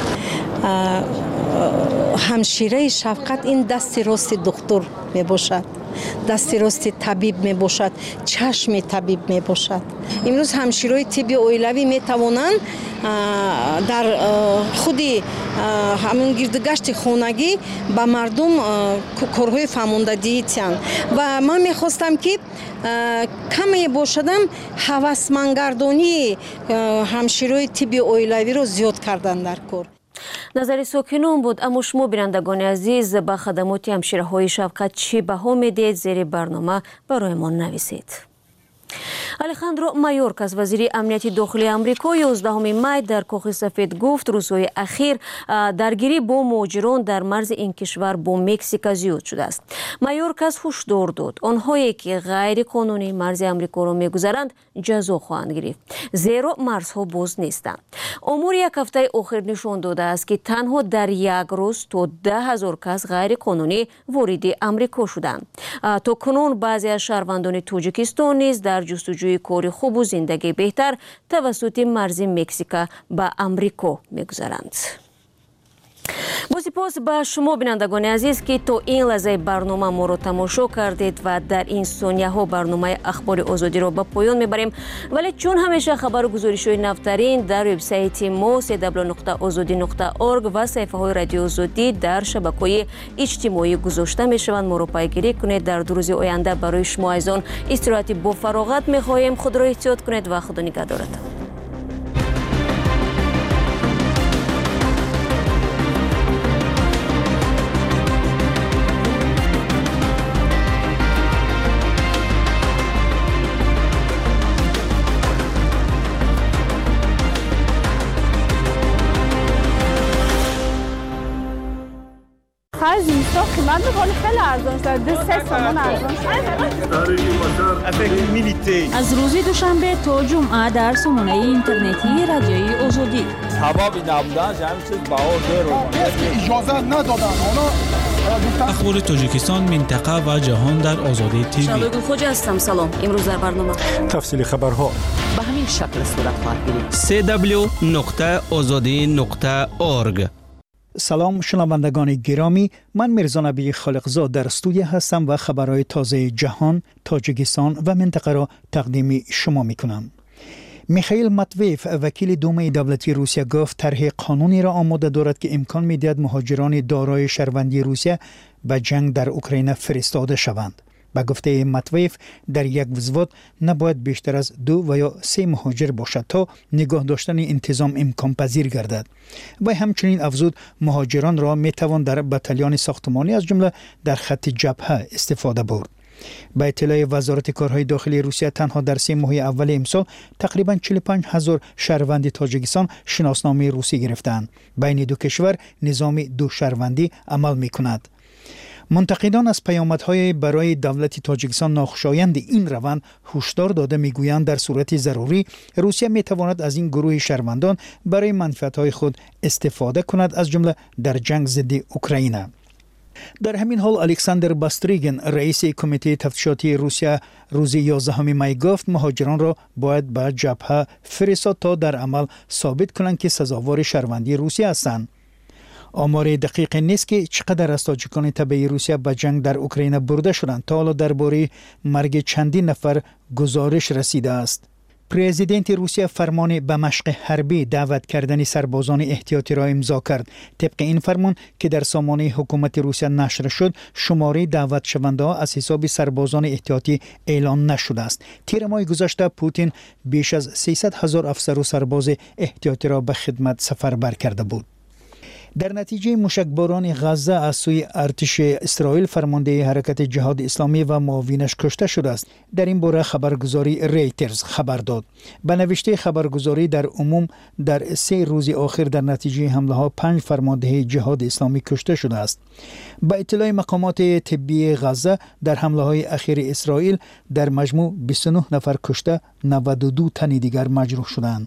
ҳамшираи шафқат ин дасти рости духтур мебошад, дасти рости табиб мебошад, чашми табиб мебошад. имрӯз ҳамширои тибби оилавӣ метавонанд дар худи ҳамин гирдугашти хонагӣ ба мардум корҳои фаҳмондадии тиҳанд. ва ман мехостам ки каме бошадам ҳавасмандгардонии ҳамширои тибби оилавиро зиёд кардан дар кор. назари сокинон буд. аммо шумо бинандагони азиз ба хадамоти ҳамшираҳои шафқат чӣ баҳо медиҳед? зери барнома бароямон нависед. алехандро Майоркас, вазири амнияти дохилии амрико, ёздаҳуми май дар Коҳи Сафед гуфт рӯзҳои ахир даргирӣ бо муҳоҷирон дар марзи ин кишвар бо Мексика зиёд шудааст. Майоркас ҳушдор дод онҳое ки ғайриқонунӣ марзи амрикоро мегузаранд ҷазо хоҳанд гирифт, зеро марзҳо боз нестанд. омури як ҳафтаи охир нишон додааст, ки танҳо дар як рӯз то даҳ ҳазор кас ғайриқонунӣ вориди амрико шуданд. то кунун баъзе аз шаҳрвандони Тоҷикистон низ дар ҷустуҷӯи кори хубу зиндагии беҳтар тавассути марзи Мексика ба амрико мегузаранд. бо сипос ба шумо бинандагони азиз, ки то ин лаҳзаи барнома моро тамошо кардед ва дар ин сонияҳо барномаи ахбори озодиро ба поён мебарем. вале чун ҳамеша хабару гузоришҳои навтарин дар вебсайти мо се дабл ю нуқта озодӣ нуқта орг ва саҳифаҳои радиои Озодӣ дар шабакаҳои иҷтимоӣ гузошта мешаванд. моро пайгирӣ кунед. дар ду рӯзи оянда барои шумо азон истироҳати бофароғат мехоҳем. худро эҳтиёт кунед ва худо нигаҳдорад. بنده خیلی خیلی ارزان شد. ده سه سامان ارزان شد. از روز دوشنبه تا جمعه در سامانه اینترنتی رادیوی آزادی. سببی نبودن همین چیز بهار دیر اجازه ندادن. اخبار تاجیکستان، منطقه و جهان در آزادی تیوی. شبگون خوجا هستم. سلام. امروز در برنامه تفصیل خبرها به همین شکل صورت خواهد گرفت. سی دبلیو نقطه آزادی نقطه اورگ. سلام شنوندگان گرامی، من میرزا نبی خالقزاد در استودیو هستم و خبرهای تازه جهان، تاجیکستان و منطقه را تقدیم شما میکنم. میخائیل ماتویف وکیل دومه دولتی روسیه گفت طرح قانونی را آماده دارد که امکان میدهد مهاجران دارای شهروندی روسیه به جنگ در اوکراین فرستاده شوند. به گفته ماتویف در یک وزوات نباید بیشتر از دو و یا سه مهاجر باشد تا نگاه داشتن انتظام امکان پذیر گردد. و همچنین افزود مهاجران را میتوان در بتالیون ساختمانی از جمله در خط جبهه استفاده برد. با اطلاع وزارت کارهای داخلی روسیه تنها در سه ماه اول امسال تقریباً چهل و پنج هزار شهروند تاجیکستان شناسنامه روسی گرفتند. بین دو کشور نظام دو شهروندی عمل می‌کند. منتقدان از پیامدهای برای دولت تاجیکستان ناخوشایند این روند هشدار داده میگویند در صورت ضروری روسیه میتواند از این گروه شهروندان برای منفعت‌های خود استفاده کند، از جمله در جنگ ضد اوکراین. در همین حال الکساندر باستریگن رئیس کمیته تفتیشاتی روسیه روز یازدهم می گفت مهاجران را باید به جبهه فرستاد تا در عمل ثابت کنند که سزاوار شهروندی روسیه هستند. آمار دقیق نیست که چقدر از تاجیکان تبعی روسیه به جنگ در اوکراین برده شدند. تا حالا درباره مرگ چندین نفر گزارش رسیده است. پرزیدنت روسیه فرمان به مشق حربی دعوت کردن سربازان احتیاطی را امضا کرد. طبق این فرمان که در سامانه حکومت روسیه نشر شد، شماره دعوت شونده ها از حساب سربازان احتیاطی اعلان نشده است. تیر ماه گذشته پوتین بیش از سیصد هزار افسر و سرباز احتیاطی را به خدمت سفربر کرده بود. در نتیجه موشکباران غزه از سوی ارتش اسرائیل فرمانده حرکت جهاد اسلامی و معاونش کشته شده است. در این باره خبرگزاری ریترز خبر داد. به نوشته خبرگزاری در عموم در سه روز آخر در نتیجه حمله ها پنج فرمانده جهاد اسلامی کشته شده است. با اطلاع مقامات طبی غزه در حمله های اخیر اسرائیل در مجموع بیست و نه نفر کشته، نود و دو تن دیگر مجروح شدند.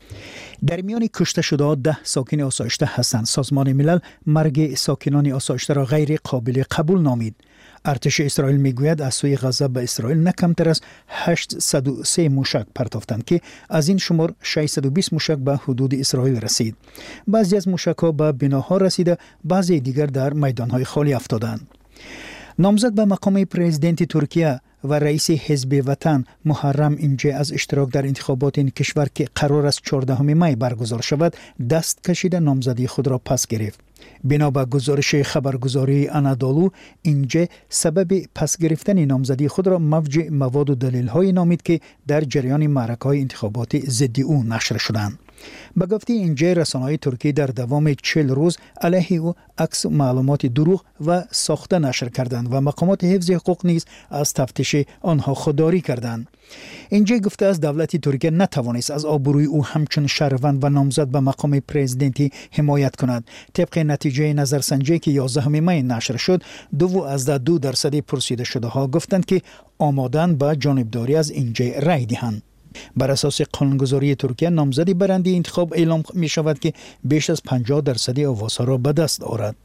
در میان کشته شده ده ساکن آسایشته هستند. سازمان ملل مرگ ساکنان آسایشته را غیر قابل قبول نامید. ارتش اسرائیل میگوید از سوی غزه به اسرائیل نه کمتر از هشتصد و سه موشک پرتافتند که از این شمار ششصد و بیست موشک به حدود اسرائیل رسید. بعضی از موشک‌ها به بناها رسیده، بعضی دیگر در میدان‌های خالی افتادند. نامزد به مقام پرزیدنت ترکیه و رئیس حزب وطن محرم اینجه از اشتراک در انتخابات این کشور که قرار است چهاردهم می برگزار شود دست کشیده نامزدی خود را پس گرفت. بنا به گزارش خبرگزاری انادولو، اینجه سبب پس گرفتن نامزدی خود را موج مواد و دلیل‌های نامید که در جریان معرکه‌های انتخاباتی ضد او نشر شدند. به گفته اینجا رسانه‌های ترکی در دوام چهل روز علیه او عکس و معلومات دروغ و ساخته نشر کردند و مقامات حفظ حقوق نیز از تفتیش آنها خودداری کردند. اینجا گفته از دولت ترکیه نتوانست از آبروی او همچون شهروند و نامزد به مقام پرزیدنتی حمایت کند. طبق نتیجه نظرسنجی که یازدهم می نشر شد، دو از دو درصد پرسیده شده ها گفتند که آمادن به جانبداری از اینجا رای دهند. بر اساس قانونگذاری ترکیه نامزدی برنده انتخاب اعلام می شود که بیش از پنجاه درصد آوازها را به دست آورد.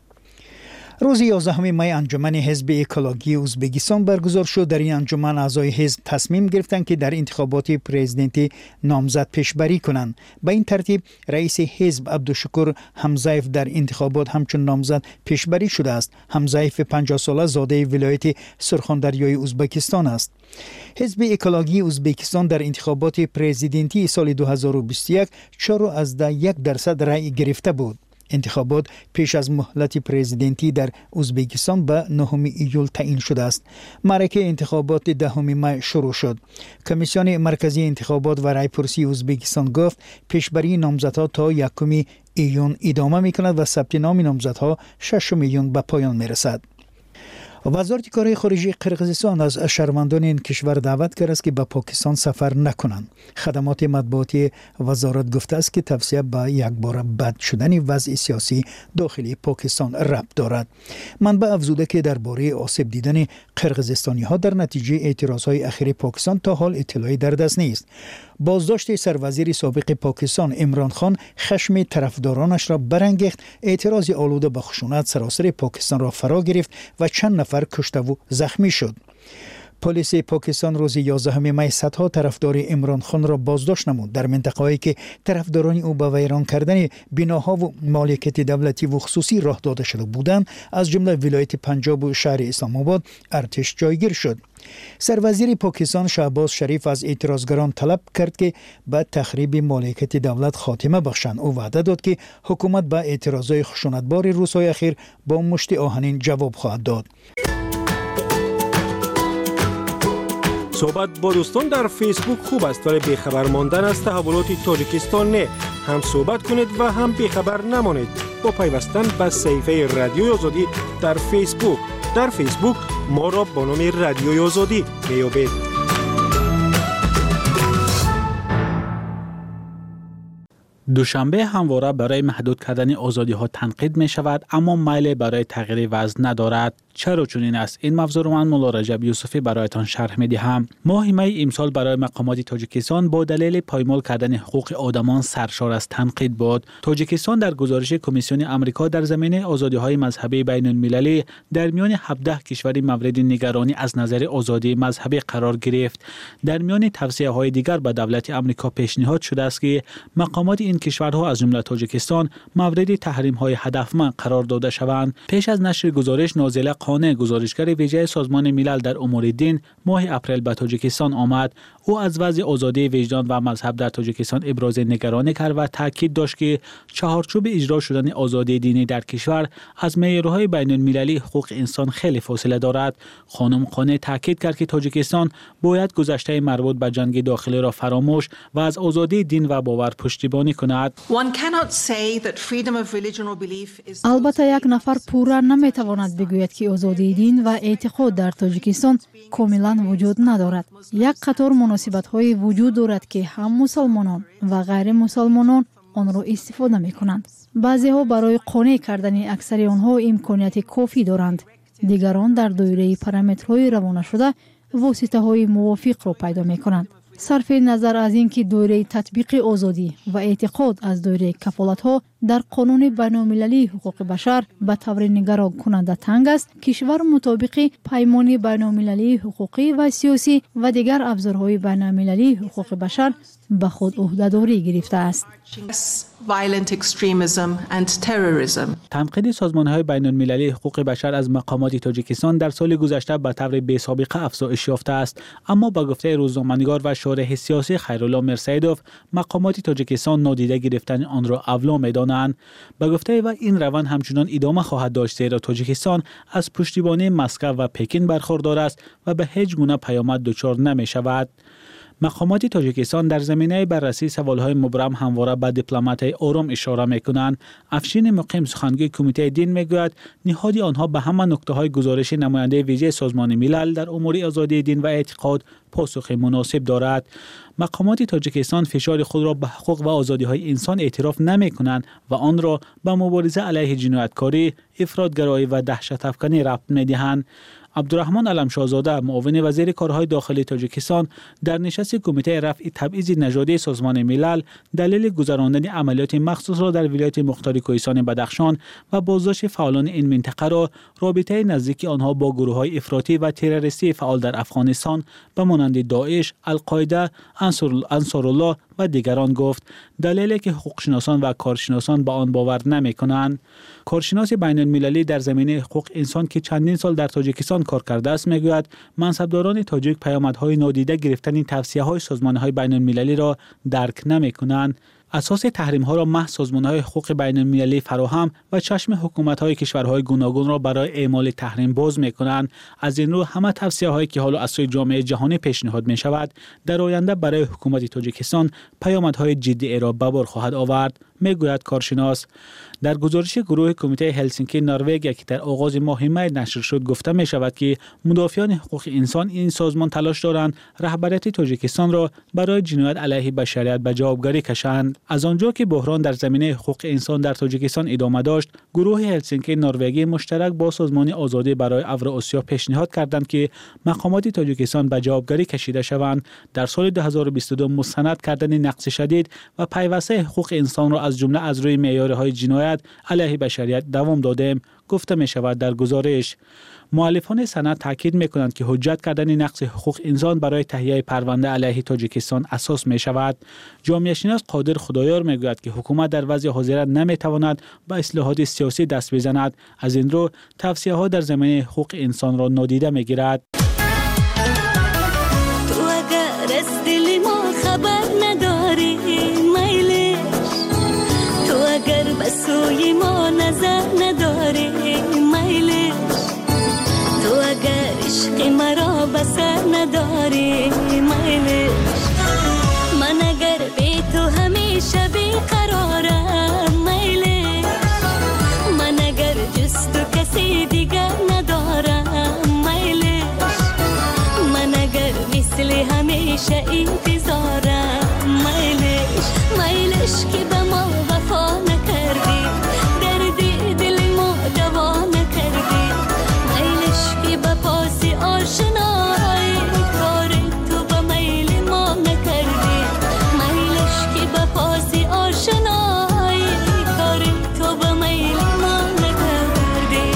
روز یازدهم می انجمن حزب اکولوژی ازبکستان برگزار شد. در این انجمن اعضای حزب تصمیم گرفتند که در انتخابات پرزیدنتی نامزد پیشبری کنند. به این ترتیب رئیس حزب عبدالشکور همزایف در انتخابات همچون نامزد پیشبری شده است. همزایف پنجاه ساله زاده ولایت سرخاندریای ازبکستان است. حزب اکولوژی ازبکستان در انتخابات پرزیدنتی سال دو هزار و بیست و یک چهار از ده یک درصد رأی گرفته بود. انتخابات پیش از مهلت پرزیدنتی در ازبکستان به نهم ایول تعیین شده است. معرکه انتخابات دهم می شروع شد. کمیسیون مرکزی انتخابات و رایپرسی ازبکستان گفت پیشبری نامزدها تا یکم ایون ادامه می کند و ثبت نام نامزدها ششم ایون به پایان می رسد. وزارت کارهای خارجی قرقیزستان از شهروندان این کشور دعوت کرده است که به پاکستان سفر نکنند. خدمات مطبوعاتی وزارت گفته است که توصیه به یک بار بد شدن وضع سیاسی داخلی پاکستان ربط دارد. منبع افزوده که درباره آسیب دیدن قرقیزستانی ها در نتیجه اعتراض های اخیر پاکستان تا حال اطلاعی در دست نیست. بازداشت سروزیر سابق پاکستان عمران خان خشم طرفدارانش را برانگیخت. اعتراض آلوده به خشونت سراسر پاکستان را فرا گرفت و چند نفر کشته و زخمی شد. پلیس پاکستان روز یازدهم می صدها طرفدار عمران خان را بازداشت نمود در منطقه‌ای که طرفداران او به ویران کردن بناها و مالکیت دولتی و خصوصی راه داده شده بودند، از جمله ولایت پنجاب و شهر اسلام آباد ارتش جایگیر شد. سروزیر پاکستان شهباز شریف از اعتراضگران طلب کرد که به تخریب مالکیت دولت خاتمه بخشند. او وعده داد که حکومت به اعتراضات خشونتبار روزهای اخیر با مشت آهنین جواب خواهد داد. صحبت با دوستان در فیسبوک خوب است، ولی بیخبر ماندن از تحولات تاجیکستان نه. هم صحبت کنید و هم بیخبر نمانید با پیوستن به صفحه رادیوی آزادی در فیسبوک. در فیسبوک ما را با نام رادیوی آزادی میابید. دوشنبه همواره برای محدود کردن آزادی ها تنقید می شود، اما میل برای تغییر وضع ندارد. چرا چنین است؟ این موضوع رو من مولا رجب یوسفی برایتان شرح می دهم. ماه می امسال برای مقامات تاجیکستان با دلیل پایمال کردن حقوق آدمان سرشار از تنقید بود. تاجیکستان در گزارش کمیسیون آمریکا در زمینه آزادی های مذهبی بین المللی در میان هفده کشور مورد نگرانی از نظر آزادی مذهبی قرار گرفت. در میان توصیه های دیگر به دولت آمریکا پیشنهاد شده است که مقامات این کشورها از جمله تاجیکستان مورد تحریم های هدفمند قرار داده شوند. پیش از نشر گزارش، نازله قانع گزارشگر ویژه سازمان ملل در امور دین ماه اپریل به تاجیکستان آمد. او از وضع آزادی وجدان و مذهب در تاجیکستان ابراز نگرانی کرد و تاکید داشت که چهارچوب اجرا شدن آزادی دینی در کشور از معیارهای بین المللی حقوق انسان خیلی فاصله دارد. خانم قانع تاکید کرد که تاجیکستان باید گذشته مربوط به جنگ داخلی را فراموش و از آزادی دین و باور پشتیبانی کند. البته یک نفر پورا نمیتواند بگوید که آزادی دین و اعتقاد در تاجیکستان کاملا وجود ندارد. یک قطار مناسبت‌های وجود دارد که هم مسلمانان و غیر مسلمانان آن را استفاده می‌کنند. بعضی‌ها برای قانع کردن اکثر آنها امکانیت کافی دارند. دیگران در دایره پارامترهای روانه شده واسطه‌های موافق را پیدا می‌کنند. صرف نظر از اینکه دایره تطبیق آزادی و اعتقاد از دایره کفالت‌ها در قانون بین‌المللی حقوق بشر به طور نگران کننده تنگ است، کشور مطابق پیمان بین‌المللی حقوقی و سیاسی و دیگر ابزارهای بین‌المللی حقوق بشر به خود عهده‌داری گرفته است. تنقید سازمان‌های بین‌المللی حقوق بشر از مقامات تاجیکستان در سال گذشته به طور بی‌سابقه افزایش یافته است، اما با گفته روزنامه‌نگار و شارح سیاسی خیرالله میرسیدوف، مقامات تاجیکستان نادیده گرفتن آن را اولا می‌دانند. با گفته و این روند همچنان ادامه خواهد داشت، زیرا تاجیکستان از پشتیبانی مسکو و پکین برخوردار است و به هیچ گونه پیامد دچار نمی‌شود. مقامات تاجیکستان در زمینه بررسی سوالهای مبرم همواره به دیپلمات‌های آرام اشاره می‌کنند. افشین مقیم سخنگوی کمیته دین می‌گوید نهاد آنها به همه نکته‌های گزارش نماینده ویژه سازمان ملل در امور آزادی دین و اعتقاد پاسخ مناسب دارد. مقامات تاجیکستان فشار خود را به حقوق و آزادی‌های انسان اعتراف نمی‌کنند و آن را به مبارزه علیه جنایتکاری، افراطگرایی و دهشت افکنی ربط می‌دهند. عبدالرحمن علمشاهزاده، معاون وزیر کارهای داخلی تاجیکستان، در نشست کمیته رفع تبعیض نژادی سازمان ملل دلیل گذراندن عملیات مخصوص را در ولایت مختار کوهستان بدخشان و بازداشت فعالان این منطقه را رابطه نزدیکی آنها با گروه‌های افراطی و تروریستی فعال در افغانستان به مانند داعش، القاعده، انصارالله و دیگران گفت. دلیلی که حقوقشناسان و کارشناسان به آن باور نمی‌کنند. کارشناس بین المللی در زمینه حقوق انسان که چندین سال در تاجیکستان کار کرده است میگوید منصبداران تاجیک پیامدهای نادیده گرفتن توصیه‌های سازمان‌های بین المللی را درک نمی‌کنند. اساس تحریم ها را محض سازمان‌های حقوق بین المللی فراهم و چشم حکومت‌های کشورهای گوناگون را برای اعمال تحریم باز می‌کنند. از این رو همه توصیه‌هایی که حالا از سوی جامعه جهانی پیشنهاد می‌شود در آینده برای حکومت تاجیکستان پیامدهای جدی را به بار خواهد آورد، میگوید کارشناس. در گزارش گروه کمیته هلسینکی نروژ که در آغاز ماه می نشر شد گفته می شود که مدافعان حقوق انسان این سازمان تلاش دارند رهبریت تاجیکستان را برای جنایت علیه بشریت به جوابگری کشند. از آنجا که بحران در زمینه حقوق انسان در تاجیکستان ادامه داشت، گروه هلسینکی نروژی مشترک با سازمان آزادی برای اوراسیا پیشنهاد کردند که مقامات تاجیکستان به جوابگری کشیده شوند. در سال دو هزار و بیست و دو مستند کردن نقض شدید و پیوسته حقوق انسان را از جمله از روی معیارهای جنایت علیه بشریت دوام دادیم، گفته می شود در گزارش. مؤلفان سند تاکید می کنند که حجت کردن نقض حقوق انسان برای تهیه پرونده علیه تاجیکستان اساس می شود. جامعه شناس قادر خدایار می گوید که حکومت در وضع حاضر نمی تواند به اصلاحات سیاسی دست بزند. از این رو توصیه ها در زمینه حقوق انسان را نادیده می گیرد. تو اگر از دل ما خبر نداری میلش، تو اگر به سوی ما نظر نداری میلش، تو اگر عشق مرا بسر نداری میلش، من اگر بی تو همیشه بیقرارم میلش، من اگر جز تو کسی دیگر ندارم میلش، من اگر مثل همیشه انتظارم میلش، میلش که به ما وفا نکردی، دردی دل ما دوا نکردی، میلش که به پاس آشنایی کار تو به میل ما نکردی، میلش که به پاس آشنایی کار تو به میل ما نکردی.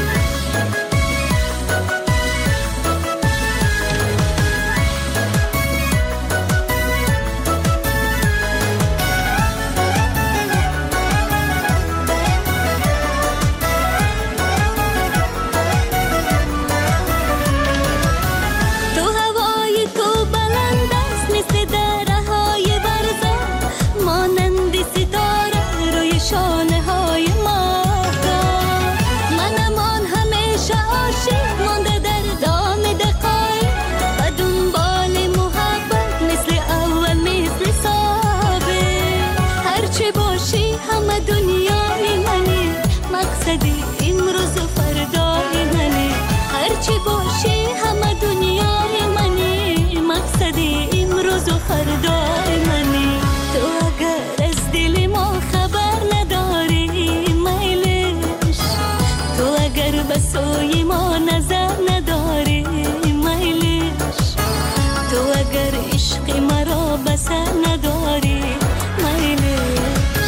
سوی ما نظر نداری میلش، تو اگر عشق مرا بسر نداری میلش.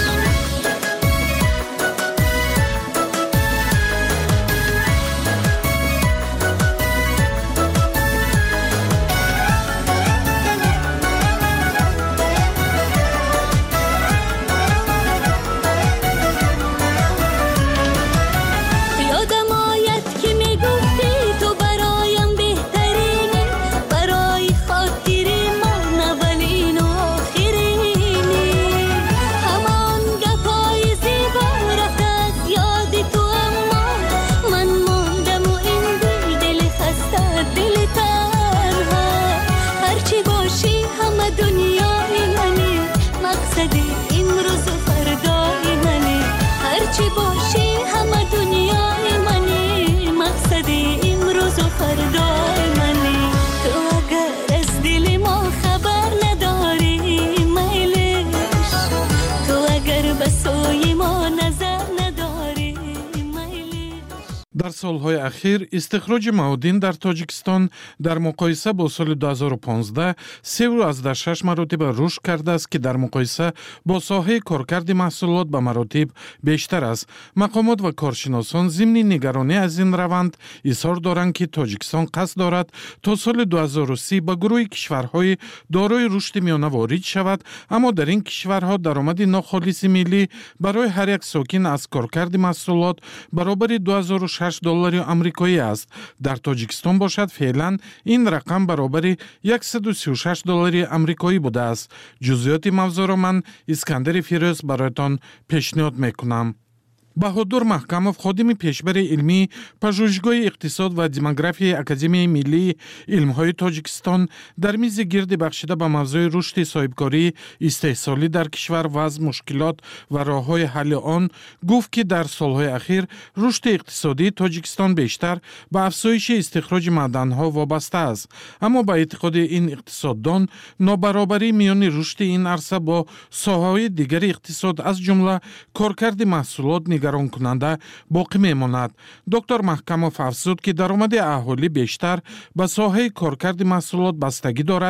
در سالهای اخیر استخراج معادن در تاجیکستان در مقایسه با سال دو هزار و پانزده سه و از در شش مراتب رشد کرده است که در مقایسه با ساحه کارکرد محصولات به مراتب بیشتر است. مقامات و کارشناسان ضمن نگرانی از این روند اظهار دارند که تاجیکستان قصد دارد تا سال دو هزار و سی به گروه کشورهای دارای رشد میانه وارد شود، اما در این کشورها درآمد ناخالص ملی برای هر یک ساکن از کارکرد محصولات برابر دو هزار و شش دلار آمریکایی است. در تاجیکستان باشد فعلا این رقم برابر صد و سی و شش دلار آمریکایی بوده است. جزئیات موضوع را من اسکندر فیروز برایتان پیشنهاد میکنم. баҳодур маҳкамов ходими пешбари илмии пажӯҳишгоҳи иқтисод ва демографияи академияи миллии илмҳои тоҷикистон дар мизи гирди бахшида ба мавзӯи рушди соҳибкории истеҳсолӣ дар кишвар вазъ мушкилот ва роҳҳои ҳалли он гуфт ки дар солҳои ахир рушди иқтисодии тоҷикистон бештар ба афзоиши истихроҷи маъданҳо вобаста аст, аммо ба эътиқоди ин иқтисоддон нобаробарӣ миёни рушди ин арса бо соҳаҳои дигари иқтисод аз ҷумла коркарди маҳсулот нигаронкунанда боқӣ мемонад. доктор маҳкамов афзуд ки даромади аҳолӣ бештар ба соҳаи коркарди маҳсулот бастагӣ дорад